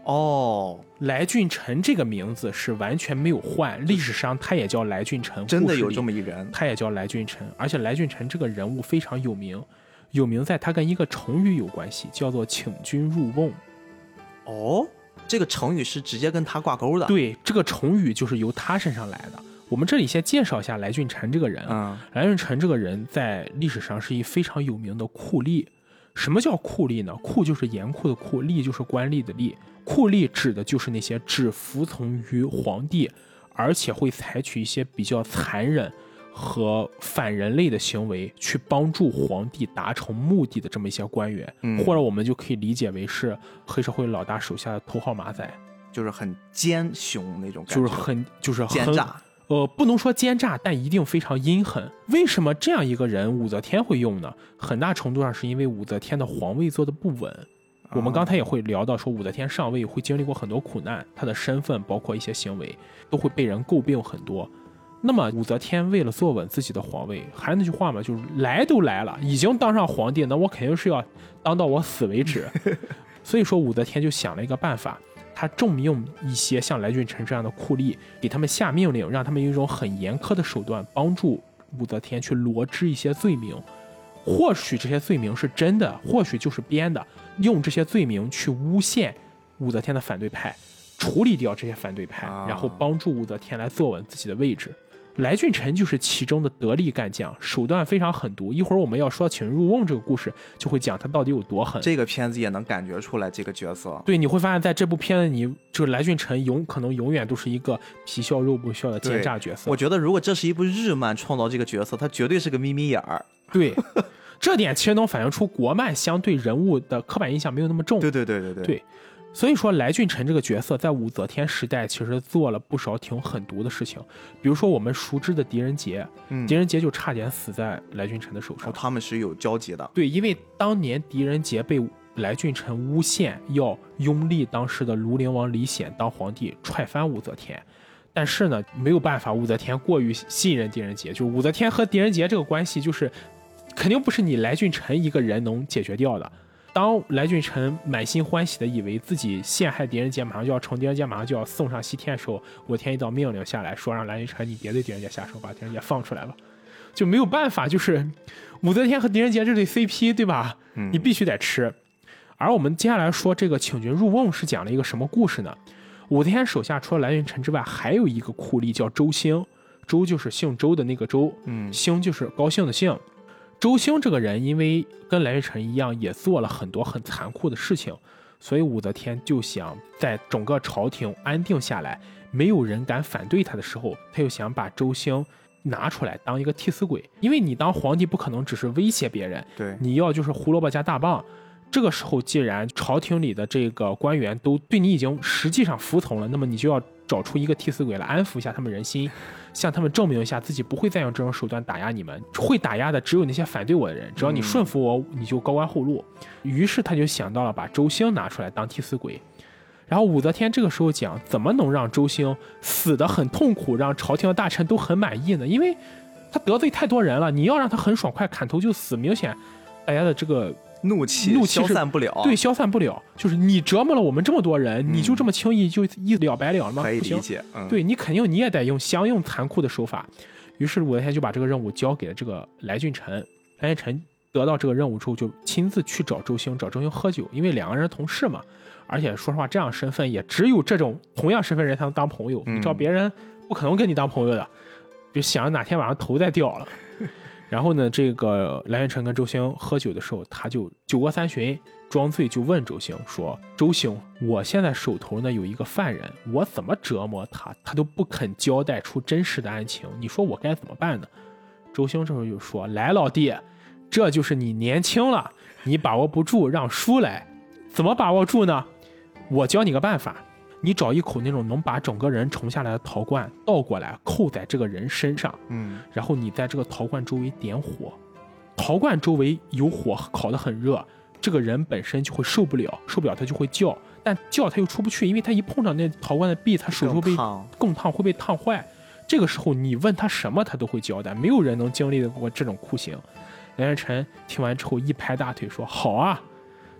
哦， 来俊臣这个名字是完全没有换，历史上他也叫来俊臣， 真的有这么一人， 他也叫来俊臣，而且来俊臣这个人物非常有名，有名在他跟一个成语有关系，叫做请君入瓮。 哦，这个成语是直接跟他挂钩的？ 对，这个成语就是由他身上来的。我们这里先介绍一下来俊臣这个人。 嗯， 来俊臣这个人在历史上是一非常有名的酷吏。什么叫酷吏呢？酷就是严酷的酷，吏就是官吏的吏。酷吏指的就是那些只服从于皇帝，而且会采取一些比较残忍和反人类的行为去帮助皇帝达成目的的这么一些官员。 嗯， 或者我们就可以理解为是黑社会老大手下的头号马仔， 就是很奸雄那种感觉， 就是很就是很奸诈。 呃，不能说奸诈，但一定非常阴狠。为什么这样一个人武则天会用呢？很大程度上是因为武则天的皇位做的不稳。我们刚才也会聊到说，武则天上位会经历过很多苦难，她的身份包括一些行为都会被人诟病很多。那么武则天为了坐稳自己的皇位，还是那句话嘛，就是来都来了，已经当上皇帝，那我肯定是要当到我死为止。所以说武则天就想了一个办法，他重用一些像来俊臣这样的酷吏，给他们下命令，让他们用一种很严苛的手段帮助武则天去罗织一些罪名。或许这些罪名是真的，或许就是编的，用这些罪名去诬陷武则天的反对派，处理掉这些反对派，然后帮助武则天来坐稳自己的位置。来俊臣就是其中的得力干将，手段非常狠毒。一会儿我们要说请入瓮这个故事，就会讲他到底有多狠。 这个片子也能感觉出来这个角色。 对，你会发现在这部片子里，这个来俊臣永可能永远都是一个皮笑肉不笑的奸诈角色。 我觉得如果这是一部日漫创造这个角色，他绝对是个眯眯眼儿。 对，这点其实能反映出国漫相对人物的刻板印象没有那么重。 对对对对对。 对，所以说来俊臣这个角色在武则天时代其实做了不少挺狠毒的事情，比如说我们熟知的狄仁杰， 嗯， 狄仁杰就差点死在来俊臣的手上。 哦，他们是有交集的。 对，因为当年狄仁杰被来俊臣诬陷要拥立当时的庐陵王李显当皇帝，踹翻武则天。但是呢，没有办法，武则天过于信任狄仁杰，就武则天和狄仁杰这个关系，就是肯定不是你来俊臣一个人能解决掉的。当来俊臣满心欢喜的以为自己陷害狄仁杰马上就要成，狄仁杰马上就要送上西天的时候，武则天一道命令下来说，让来俊臣你别对狄仁杰下手，把狄仁杰放出来了。就没有办法，就是武则天和狄仁杰这对 C P 对吧，你必须得吃。而我们接下来说这个请君入瓮是讲了一个什么故事呢？武则天手下除了来俊臣之外，还有一个酷吏叫周兴，周就是姓周的那个周， 嗯， 兴就是高兴的兴。周兴这个人因为跟来俊臣一样也做了很多很残酷的事情，所以武则天就想在整个朝廷安定下来，没有人敢反对他的时候，他又想把周兴拿出来当一个替死鬼。因为你当皇帝不可能只是威胁别人， 对， 你要就是胡萝卜加大棒。这个时候既然朝廷里的这个官员都对你已经实际上服从了，那么你就要找出一个替死鬼来安抚一下他们人心，向他们证明一下自己不会再用这种手段打压你们，会打压的只有那些反对我的人，只要你顺服我，你就高官厚禄。于是他就想到了把周兴拿出来当替死鬼。然后武则天这个时候讲，怎么能让周兴死得很痛苦，让朝廷的大臣都很满意呢？因为他得罪太多人了，你要让他很爽快砍头就死，明显大家的这个怒气怒气消散不了。 对，消散不了。就是你折磨了我们这么多人，嗯、你就这么轻易就一了百了吗？ 可以理解。嗯、 对，你肯定你也得用相应残酷的手法。于是武则天就把这个任务交给了这个来俊臣。来俊臣得到这个任务之后，就亲自去找周兴，找周兴喝酒，因为两个人同事嘛。而且说实话，这样身份也只有这种同样身份人才能当朋友。嗯、你知道别人不可能跟你当朋友的，就想着哪天晚上头再掉了。然后呢，这个来俊臣跟周兴喝酒的时候，他就酒过三巡，装醉就问周兴说：“周兴，我现在手头呢有一个犯人，我怎么折磨他，他都不肯交代出真实的案情，你说我该怎么办呢？”周兴这时候就说：“来，老弟，这就是你年轻了，你把握不住，让叔来。怎么把握住呢？我教你个办法。”你找一口那种能把整个人盛下来的陶罐倒过来扣在这个人身上， 嗯， 然后你在这个陶罐周围点火，陶罐周围有火烤得很热，这个人本身就会受不了，受不了他就会叫，但叫他又出不去，因为他一碰上那陶罐的壁，他手就被更烫，会被烫坏。这个时候你问他什么他都会交代，没有人能经历过这种酷刑。来俊臣听完之后一拍大腿说：“好啊，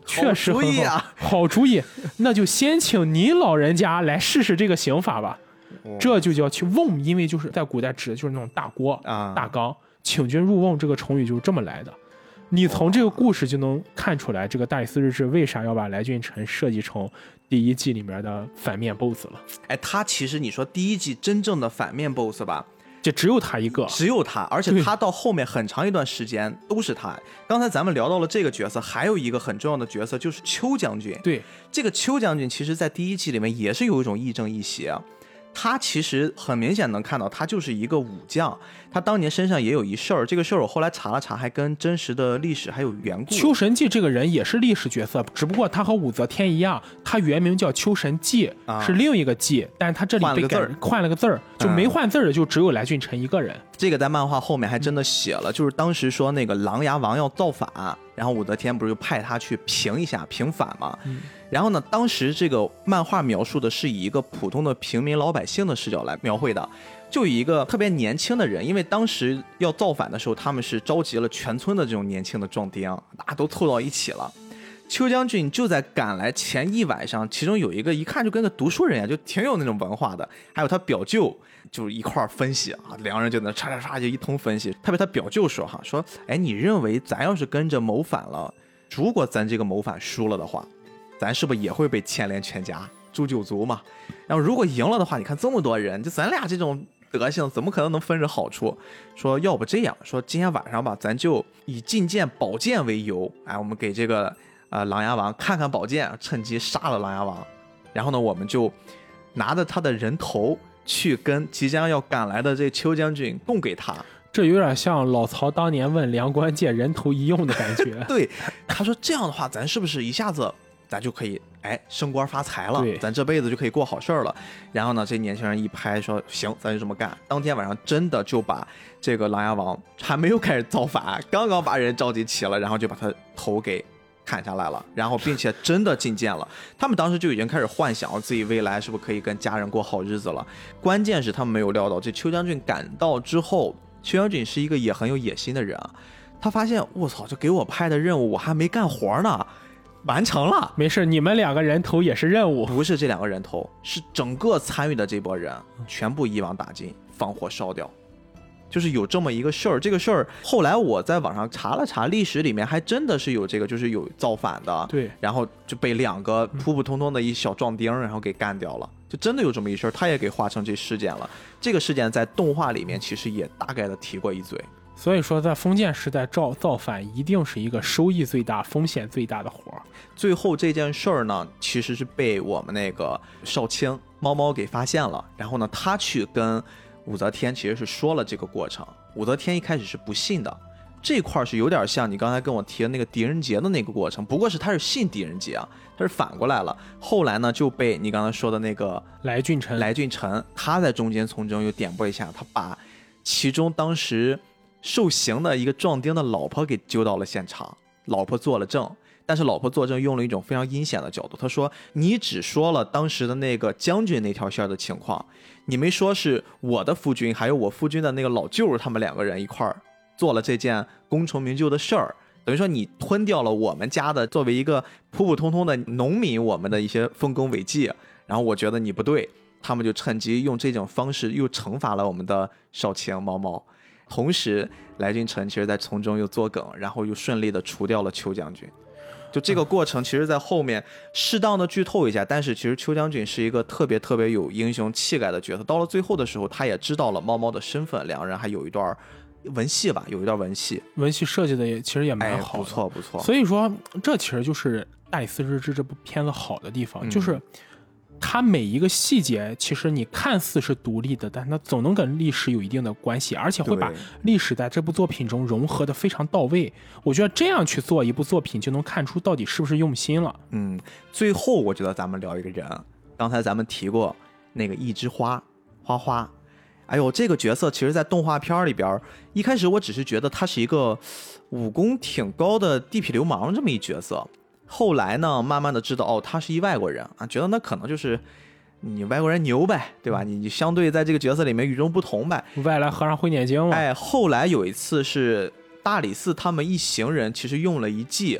确实很好， 啊、 好主意。那就先请您老人家来试试这个刑法吧。哦、这就叫去瓮，因为就是在古代指的就是那种大锅、啊、大缸。请君入瓮这个成语就是这么来的。你从这个故事就能看出来，这个大理寺日志为啥要把来俊臣设计成第一季里面的反面 boss 了。 哎，他其实你说第一季真正的反面 boss 吧， 就只有他一个， 只有他，而且他到后面很长一段时间都是他。刚才咱们聊到了这个角色，还有一个很重要的角色就是邱将军。 对， 这个邱将军其实在第一季里面也是有一种亦正亦邪。他其实很明显能看到，他就是一个武将。他当年身上也有一事儿，这个事儿我后来查了查，还跟真实的历史还有缘故。 邱神济这个人也是历史角色，只不过他和武则天一样，他原名叫邱神济，啊、是另一个济，但是他这里被改换了个字儿，就没换字儿的就只有来俊臣一个人。 这个在漫画后面还真的写了，就是当时说那个琅琊王要造反，然后武则天不是就派他去平一下平反嘛。嗯，然后呢，当时这个漫画描述的是以一个普通的平民老百姓的视角来描绘的，就以一个特别年轻的人，因为当时要造反的时候，他们是召集了全村的这种年轻的壮丁，大家都凑到一起了。邱将军就在赶来前一晚上，其中有一个一看就跟个读书人一样，就挺有那种文化的，还有他表舅就一块分析啊，两人就能叉叉叉就一通分析。特别他表舅说哈，说哎，你认为咱要是跟着谋反了，如果咱这个谋反输了的话，咱是不是也会被牵连全家诛九族嘛？然后如果赢了的话，你看这么多人，就咱俩这种德行，怎么可能能分着好处？说要不这样，说今天晚上吧，咱就以觐见宝剑为由，哎，我们给这个呃琅琊王看看宝剑，趁机杀了琅琊王，然后呢，我们就拿着他的人头去跟即将要赶来的这邱将军供给他。 这有点像老曹当年问梁官借人头一用的感觉。 对，他说这样的话，咱是不是一下子咱就可以哎升官发财了，咱这辈子就可以过好事儿了。然后呢，这年轻人一拍说行，咱就这么干。当天晚上真的就把这个琅琊王还没有开始造反，刚刚把人召集齐了，然后就把他头给砍下来了，然后并且真的觐见了。他们当时就已经开始幻想自己未来是不是可以跟家人过好日子了。关键是他们没有料到，这邱将军赶到之后，邱将军是一个也很有野心的人啊。他发现我操，这给我派的任务我还没干活呢，完成了。 没事，你们两个人头也是任务。 不是这两个人头，是整个参与的这波人全部一网打尽，放火烧掉。就是有这么一个事儿，这个事儿后来我在网上查了查，历史里面还真的是有这个，就是有造反的， 对， 然后就被两个普普通通的一小壮丁然后给干掉了，就真的有这么一事儿，他也给画成这事件了。这个事件在动画里面其实也大概的提过一嘴。 所以说在封建时代造造反一定是一个收益最大风险最大的活。 最后这件事儿呢，其实是被我们那个少卿猫猫给发现了，然后呢他去跟武则天其实是说了这个过程，武则天一开始是不信的。这块是有点像你刚才跟我提的那个狄仁杰的那个过程，不过是他是信狄仁杰啊，他是反过来了。后来呢就被你刚才说的那个来俊臣来俊臣他在中间从中又点拨一下，他把其中当时受刑的一个壮丁的老婆给揪到了现场，老婆做了证，但是老婆作证用了一种非常阴险的角度，他说你只说了当时的那个将军那条线的情况，你没说是我的夫君还有我夫君的那个老舅他们两个人一块儿做了这件功成名就的事儿，等于说你吞掉了我们家的作为一个普普通通的农民我们的一些丰功伟绩，然后我觉得你不对，他们就趁机用这种方式又惩罚了我们的少卿猫猫。同时来俊臣其实在从中又作梗，然后又顺利的除掉了邱将军。就这个过程其实在后面适当的剧透一下，但是其实邱将军是一个特别特别有英雄气概的角色，到了最后的时候他也知道了猫猫的身份，两个人还有一段文戏吧，有一段文戏文戏设计的也其实也蛮好的、 哎、不错不错。 所以说这其实就是大理寺日志这部片子好的地方、嗯、就是它每一个细节其实你看似是独立的，但它总能跟历史有一定的关系，而且会把历史在这部作品中融合的非常到位。我觉得这样去做一部作品就能看出到底是不是用心了。 嗯，最后我觉得咱们聊一个人，刚才咱们提过那个一枝花花花，哎呦这个角色其实在动画片里边一开始我只是觉得他是一个武功挺高的地痞流氓这么一角色，后来呢慢慢的知道哦他是一外国人啊，觉得那可能就是你外国人牛呗，对吧，你你相对在这个角色里面与众不同呗， 外来和尚会念经嘛。 哎，后来有一次是大理寺他们一行人其实用了一计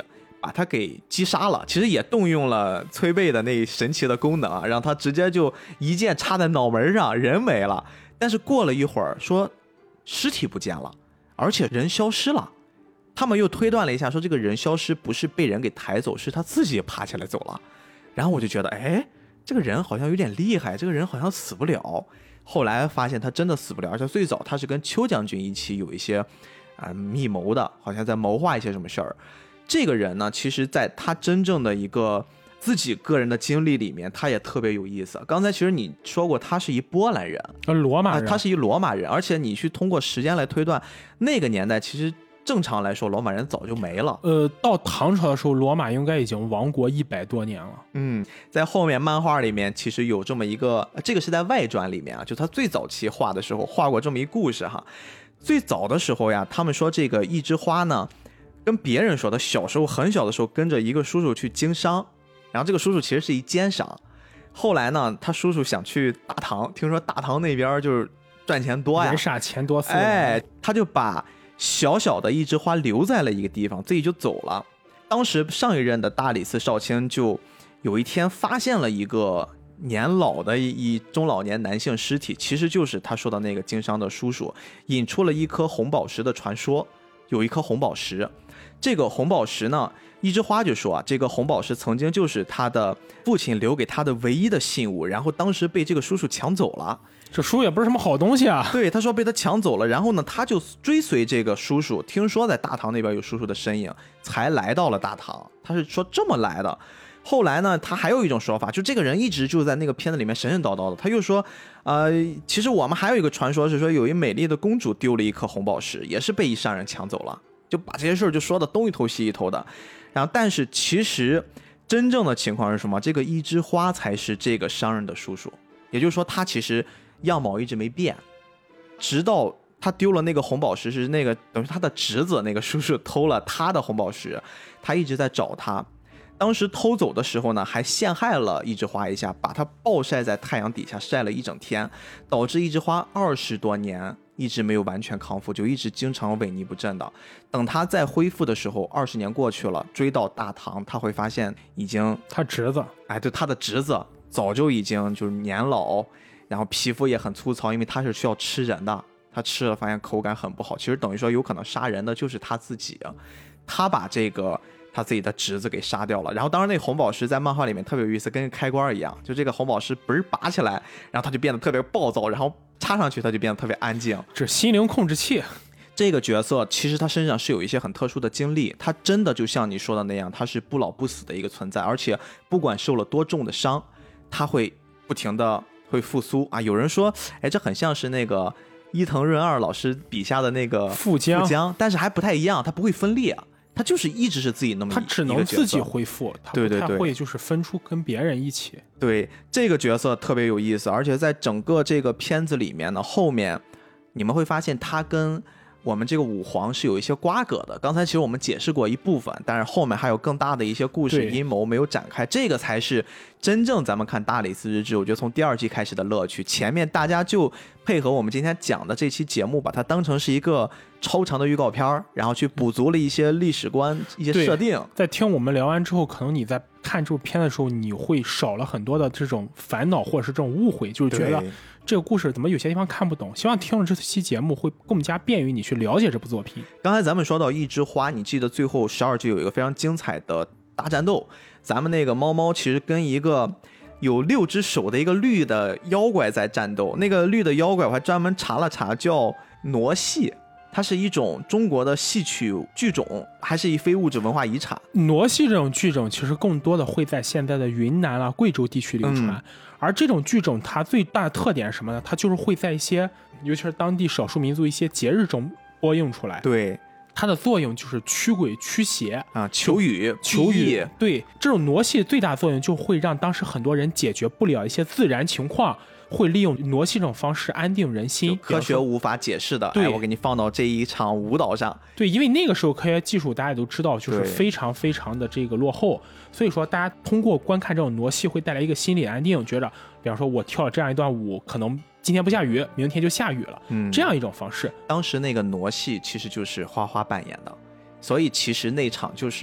把他给击杀了，其实也动用了崔贝的那神奇的功能啊，让他直接就一剑插在脑门上，人没了。但是过了一会儿说尸体不见了，而且人消失了。他们又推断了一下，说这个人消失不是被人给抬走，是他自己爬起来走了。然后我就觉得，哎，这个人好像有点厉害，这个人好像死不了。后来发现他真的死不了，而且最早他是跟邱将军一起有一些啊、呃、密谋的，好像在谋划一些什么事儿。这个人呢，其实在他真正的一个自己个人的经历里面，他也特别有意思。刚才其实你说过，他是一波兰人， 呃，罗马人、 啊，他是一罗马人，而且你去通过时间来推断，那个年代其实正常来说，罗马人早就没了。 呃，到唐朝的时候，罗马应该已经亡国一百多年了。 嗯，在后面漫画里面，其实有这么一个，这个是在外传里面啊，就他最早期画的时候画过这么一故事哈。最早的时候呀，他们说这个一枝花呢，跟别人说他小时候很小的时候跟着一个叔叔去经商，然后这个叔叔其实是一奸商。后来呢，他叔叔想去大唐，听说大唐那边就是赚钱多呀， 人傻钱多， 哎，他就把小小的一枝花留在了一个地方，自己就走了。当时上一任的大理寺少卿就有一天发现了一个年老的一中老年男性尸体，其实就是他说的那个经商的叔叔，引出了一颗红宝石的传说。有一颗红宝石，这个红宝石呢，一枝花就说啊，这个红宝石曾经就是他的父亲留给他的唯一的信物，然后当时被这个叔叔抢走了。 这书也不是什么好东西啊。 对，他说被他抢走了，然后呢，他就追随这个叔叔，听说在大唐那边有叔叔的身影，才来到了大唐。他是说这么来的。后来呢，他还有一种说法，就这个人一直就在那个片子里面神神叨叨的。他又说，呃，其实我们还有一个传说是说，有一美丽的公主丢了一颗红宝石，也是被一商人抢走了，就把这些事儿就说的东一头西一头的。然后，但是其实真正的情况是什么？这个一枝花才是这个商人的叔叔，也就是说，他其实样貌一直没变，直到他丢了那个红宝石，是那个等于他的侄子那个叔叔偷了他的红宝石，他一直在找他。当时偷走的时候呢，还陷害了一枝花一下，把它暴晒在太阳底下晒了一整天，导致一枝花二十多年一直没有完全康复，就一直经常萎靡不振的。等他再恢复的时候，二十年过去了，追到大唐，他会发现已经他侄子， 哎，对，他的侄子早就已经就是年老，然后皮肤也很粗糙，因为他是需要吃人的，他吃了发现口感很不好，其实等于说有可能杀人的就是他自己，他把这个他自己的侄子给杀掉了。然后当然那红宝石在漫画里面特别有意思，跟开关一样，就这个红宝石不是拔起来，然后他就变得特别暴躁，然后插上去他就变得特别安静。 这心灵控制器。 这个角色其实他身上是有一些很特殊的经历，他真的就像你说的那样，他是不老不死的一个存在，而且不管受了多重的伤，他会不停的会复苏啊。有人说，哎，这很像是那个伊藤润二老师笔下的那个富江， 富江，但是还不太一样，他不会分裂，他就是一直是自己那么一， 他只能自己恢复，他不太会就是分出跟别人一起。 对，这个角色特别有意思，而且在整个这个片子里面呢，后面你们会发现他跟我们这个武皇是有一些瓜葛的。刚才其实我们解释过一部分，但是后面还有更大的一些故事阴谋没有展开，这个才是真正咱们看大理寺日志，我觉得从第二季开始的乐趣。前面大家就配合我们今天讲的这期节目，把它当成是一个超长的预告片，然后去补足了一些历史观、一些设定。 在听我们聊完之后，可能你在看这部片的时候，你会少了很多的这种烦恼或者是这种误会，就是觉得这个故事怎么有些地方看不懂。希望听了这期节目会更加便于你去了解这部作品。 刚才咱们说到一枝花，你记得最后十二季有一个非常精彩的大战斗，咱们那个猫猫其实跟一个有六只手的一个绿的妖怪在战斗。那个绿的妖怪我还专门查了查，叫傩戏，它是一种中国的戏曲剧种，还是一非物质文化遗产。 傩戏这种剧种其实更多的会在现在的云南啊、贵州地区流传、嗯、而这种剧种它最大的特点是什么呢？它就是会在一些尤其是当地少数民族一些节日中播映出来。 对， 它的作用就是驱鬼驱邪啊，求雨求雨。对，这种傩戏最大的作用就会让当时很多人解决不了一些自然情况，会利用傩戏这种方式安定人心， 科学无法解释的。 对、 哎，我给你放到这一场舞蹈上。 对，因为那个时候科学技术大家也都知道，就是非常非常的这个落后，所以说大家通过观看这种傩戏会带来一个心理安定，觉得比方说我跳了这样一段舞，可能今天不下雨，明天就下雨了，嗯，这样一种方式。 当时那个傩戏其实就是花花扮演的，所以其实那场就是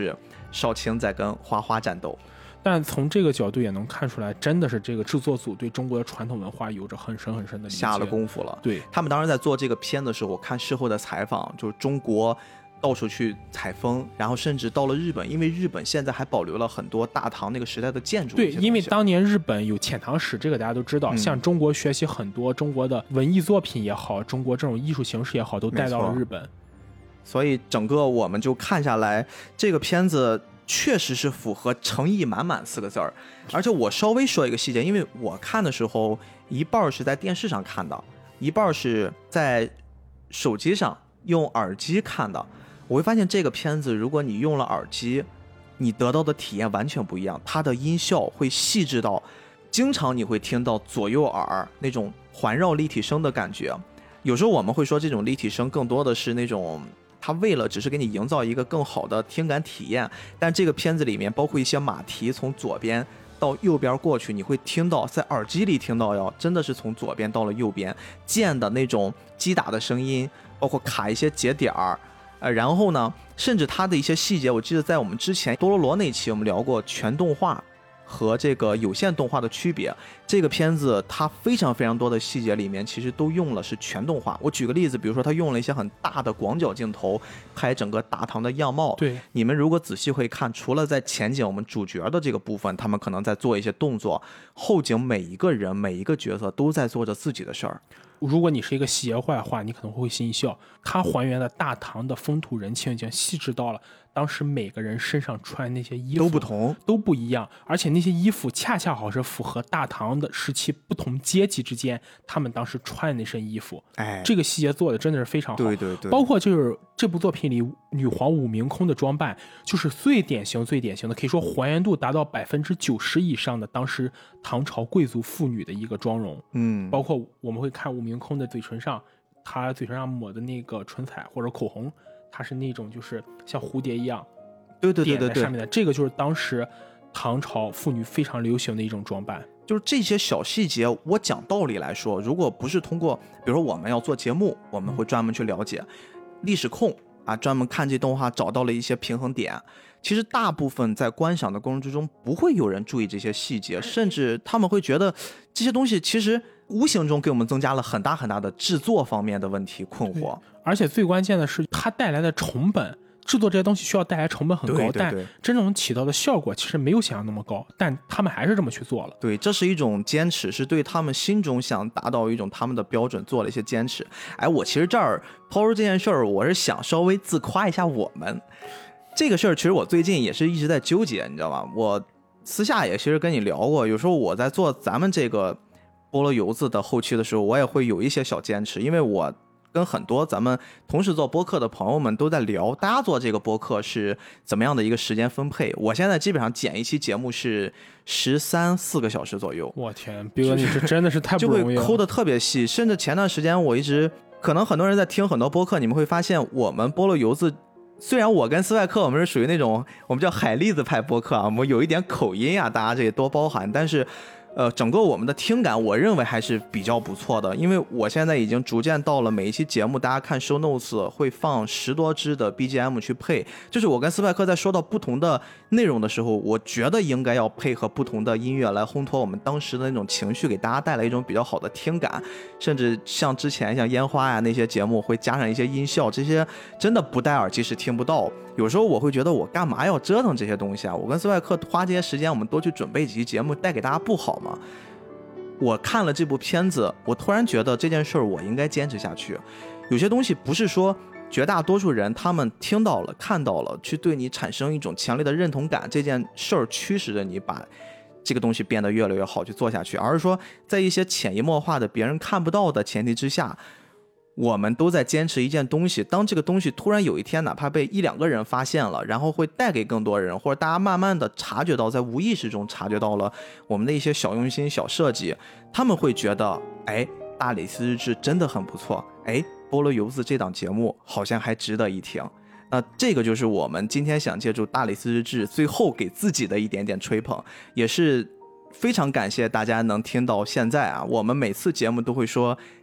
少卿在跟花花战斗。 但从这个角度也能看出来，真的是这个制作组对中国的传统文化有着很深很深的理解， 下了功夫了。 对， 他们当时在做这个片的时候，我看事后的采访，就是中国到处去采风，然后甚至到了日本，因为日本现在还保留了很多大唐那个时代的建筑。 对，因为当年日本有遣唐使，这个大家都知道， 嗯、 向中国学习很多中国的文艺作品也好，中国这种艺术形式也好，都带到了日本。 所以整个我们就看下来，这个片子确实是符合诚意满满四个字儿。而且我稍微说一个细节，因为我看的时候一半是在电视上看的，一半是在手机上用耳机看的。我会发现这个片子如果你用了耳机，你得到的体验完全不一样，它的音效会细致到经常你会听到左右耳那种环绕立体声的感觉。有时候我们会说这种立体声更多的是那种它为了只是给你营造一个更好的听感体验，但这个片子里面包括一些马蹄从左边到右边过去，你会听到在耳机里听到哟，真的是从左边到了右边，键的那种击打的声音，包括卡一些节点儿，呃，然后呢，甚至它的一些细节，我记得在我们之前多罗罗那期我们聊过全动画和这个有线动画的区别，这个片子它非常非常多的细节里面其实都用了是全动画。我举个例子，比如说它用了一些很大的广角镜头拍整个大唐的样貌。 对， 你们如果仔细会看，除了在前景我们主角的这个部分他们可能在做一些动作，后景每一个人每一个角色都在做着自己的事儿。 如果你是一个细节坏的话，你可能会心一笑，它还原的大唐的风土人情已经细致到了当时每个人身上穿那些衣服都不同， 都不一样，而且那些衣服恰恰好是符合大唐的时期不同阶级之间他们当时穿的那身衣服。 哎， 这个细节做的真的是非常好。 对对对， 包括就是这部作品里女皇武明空的装扮，就是最典型最典型的，可以说还原度达到百分之九十以上的当时唐朝贵族妇女的一个妆容。 嗯， 包括我们会看武明空的嘴唇上，她嘴唇上抹的那个唇彩或者口红，它是那种就是像蝴蝶一样对对对对对点在上面的，这个就是当时唐朝妇女非常流行的一种装扮。 就是这些小细节，我讲道理来说，如果不是通过比如说我们要做节目，我们会专门去了解历史控啊，专门看这动画找到了一些平衡点，其实大部分在观赏的过程之中不会有人注意这些细节，甚至他们会觉得这些东西其实无形中给我们增加了很大很大的制作方面的问题困惑。 而且最关键的是它带来的成本，制作这些东西需要带来成本很高， 对对对， 但真正起到的效果其实没有想象那么高，但他们还是这么去做了。 对，这是一种坚持，是对他们心中想达到一种他们的标准做了一些坚持。哎，我其实这儿抛出这件事儿，我是想稍微自夸一下我们这个事儿。其实我最近也是一直在纠结，你知道吧？我私下也其实跟你聊过，有时候我在做咱们这个菠萝油子的后期的时候，我也会有一些小坚持，因为我跟很多咱们同时做播客的朋友们都在聊，大家做这个播客是怎么样的一个时间分配。我现在基本上剪一期节目是十三四个小时左右。 我天，逼哥你这真的是太不容易了， 就会抠的特别细。甚至前段时间我一直，可能很多人在听很多播客，你们会发现我们菠萝油子，虽然我跟斯外克我们是属于那种我们叫海蛎子派播客啊，我们有一点口音啊，大家这也多包涵，但是呃，整个我们的听感，我认为还是比较不错的，因为我现在已经逐渐到了每一期节目，大家看 show notes 会放十多支的 B G M 去配，就是我跟斯派克在说到不同的内容的时候，我觉得应该要配合不同的音乐来烘托我们当时的那种情绪，给大家带来一种比较好的听感，甚至像之前像烟花呀那些节目会加上一些音效，这些真的不戴耳机是听不到。有时候我会觉得我干嘛要折腾这些东西啊？我跟斯外克花这些时间，我们多去准备几期节目带给大家不好吗？我看了这部片子，我突然觉得这件事儿我应该坚持下去。有些东西不是说绝大多数人他们听到了看到了去对你产生一种强烈的认同感，这件事儿驱使着你把这个东西变得越来越好去做下去，而是说在一些潜移默化的别人看不到的前提之下，我们都在坚持一件东西，当这个东西突然有一天哪怕被一两个人发现了，然后会带给更多人，或者大家慢慢的察觉到，在无意识中察觉到了我们的一些小用心小设计，他们会觉得哎，大理寺日志真的很不错，哎，菠萝油子这档节目好像还值得一听。那这个就是我们今天想借助大理寺日志最后给自己的一点点吹捧，也是非常感谢大家能听到现在啊！我们每次节目都会说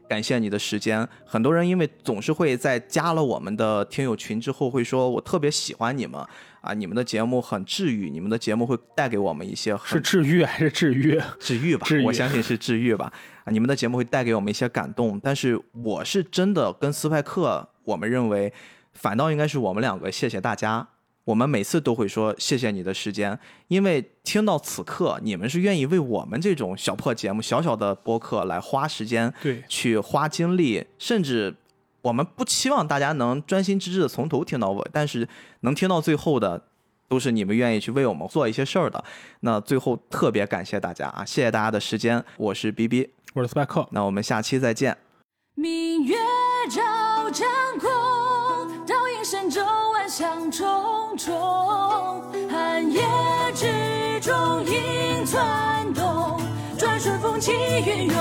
感谢你的时间。很多人因为总是会在加了我们的听友群之后会说我特别喜欢你们啊，你们的节目很治愈，你们的节目会带给我们一些很是治愈还是治愈？ 治愈吧， 治愈我相信是治愈吧。啊，你们的节目会带给我们一些感动，但是我是真的跟斯派克，我们认为反倒应该是我们两个谢谢大家。我们每次都会说谢谢你的时间，因为听到此刻你们是愿意为我们这种小破节目小小的播客来花时间， 对， 去花精力，甚至我们不期望大家能专心致志的从头听到尾，但是能听到最后的都是你们愿意去为我们做一些事儿的。那最后特别感谢大家啊，谢谢大家的时间。我是 B B， 我是斯派克， 那我们下期再见。 明月照江空，倒影神州万象重重。寒夜之中影攒动，转瞬风起云涌。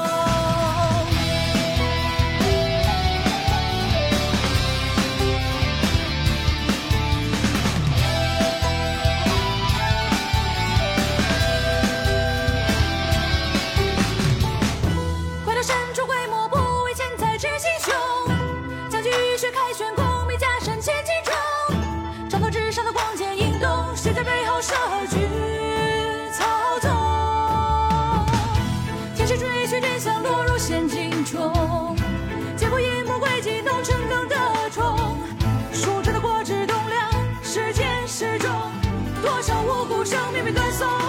凯旋功名加身千斤重，长头之上的光剑引动，谁在背后设局操纵？天使追寻真相，落入陷阱中，结果一幕诡计，弄成更的虫。数着的国之栋梁，时间时钟，多少无辜生命被断送。